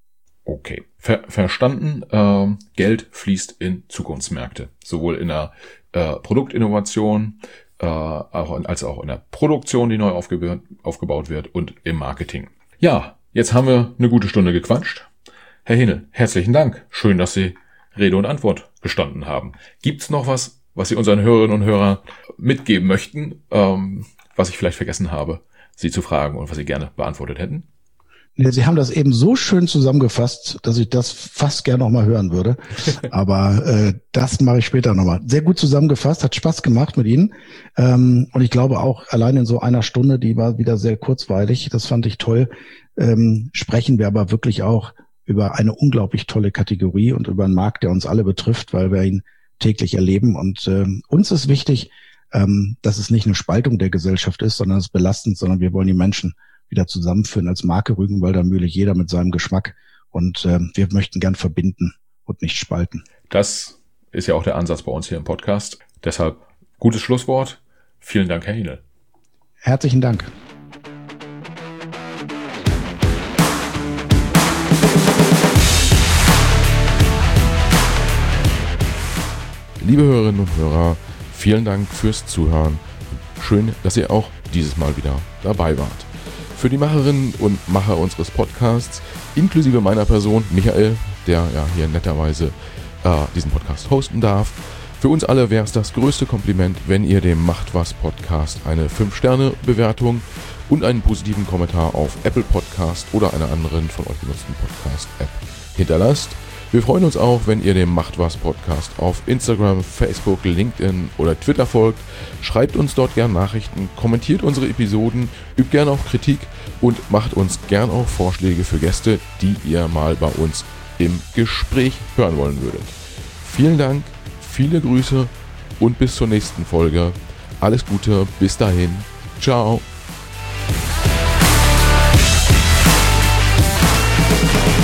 Okay, Ver- verstanden. Ähm, Geld fließt in Zukunftsmärkte, sowohl in der äh, Produktinnovation äh, auch in, als auch in der Produktion, die neu aufgebe- aufgebaut wird, und im Marketing. Ja, jetzt haben wir eine gute Stunde gequatscht. Herr Henel, herzlichen Dank. Schön, dass Sie Rede und Antwort gestanden haben. Gibt's noch was, was Sie unseren Hörerinnen und Hörern mitgeben möchten, ähm, was ich vielleicht vergessen habe, Sie zu fragen und was Sie gerne beantwortet hätten? Sie haben das eben so schön zusammengefasst, dass ich das fast gerne noch mal hören würde. Aber äh, das mache ich später nochmal. Sehr gut zusammengefasst, hat Spaß gemacht mit Ihnen. Ähm, und ich glaube auch, allein in so einer Stunde, die war wieder sehr kurzweilig, das fand ich toll, ähm, sprechen wir aber wirklich auch über eine unglaublich tolle Kategorie und über einen Markt, der uns alle betrifft, weil wir ihn täglich erleben. Und äh, uns ist wichtig, ähm, dass es nicht eine Spaltung der Gesellschaft ist, sondern es ist belastend, sondern wir wollen die Menschen wieder zusammenführen als Marke Rügenwalder Mühle, jeder mit seinem Geschmack. Und äh, wir möchten gern verbinden und nicht spalten. Das ist ja auch der Ansatz bei uns hier im Podcast. Deshalb gutes Schlusswort. Vielen Dank, Herr Henel. Herzlichen Dank. liebe Hörerinnen und Hörer, vielen Dank fürs Zuhören. Schön, dass ihr auch dieses Mal wieder dabei wart. Für die Macherinnen und Macher unseres Podcasts, inklusive meiner Person, Michael, der ja hier netterweise äh, diesen Podcast hosten darf, für uns alle wäre es das größte Kompliment, wenn ihr dem Macht was Podcast eine fünf Sterne Bewertung und einen positiven Kommentar auf Apple Podcast oder einer anderen von euch genutzten Podcast-App hinterlasst. Wir freuen uns auch, wenn ihr dem Macht was Podcast auf Instagram, Facebook, LinkedIn oder Twitter folgt. Schreibt uns dort gern Nachrichten, kommentiert unsere Episoden, übt gern auch Kritik und macht uns gern auch Vorschläge für Gäste, die ihr mal bei uns im Gespräch hören wollen würdet. Vielen Dank, viele Grüße und bis zur nächsten Folge. Alles Gute, bis dahin. Ciao.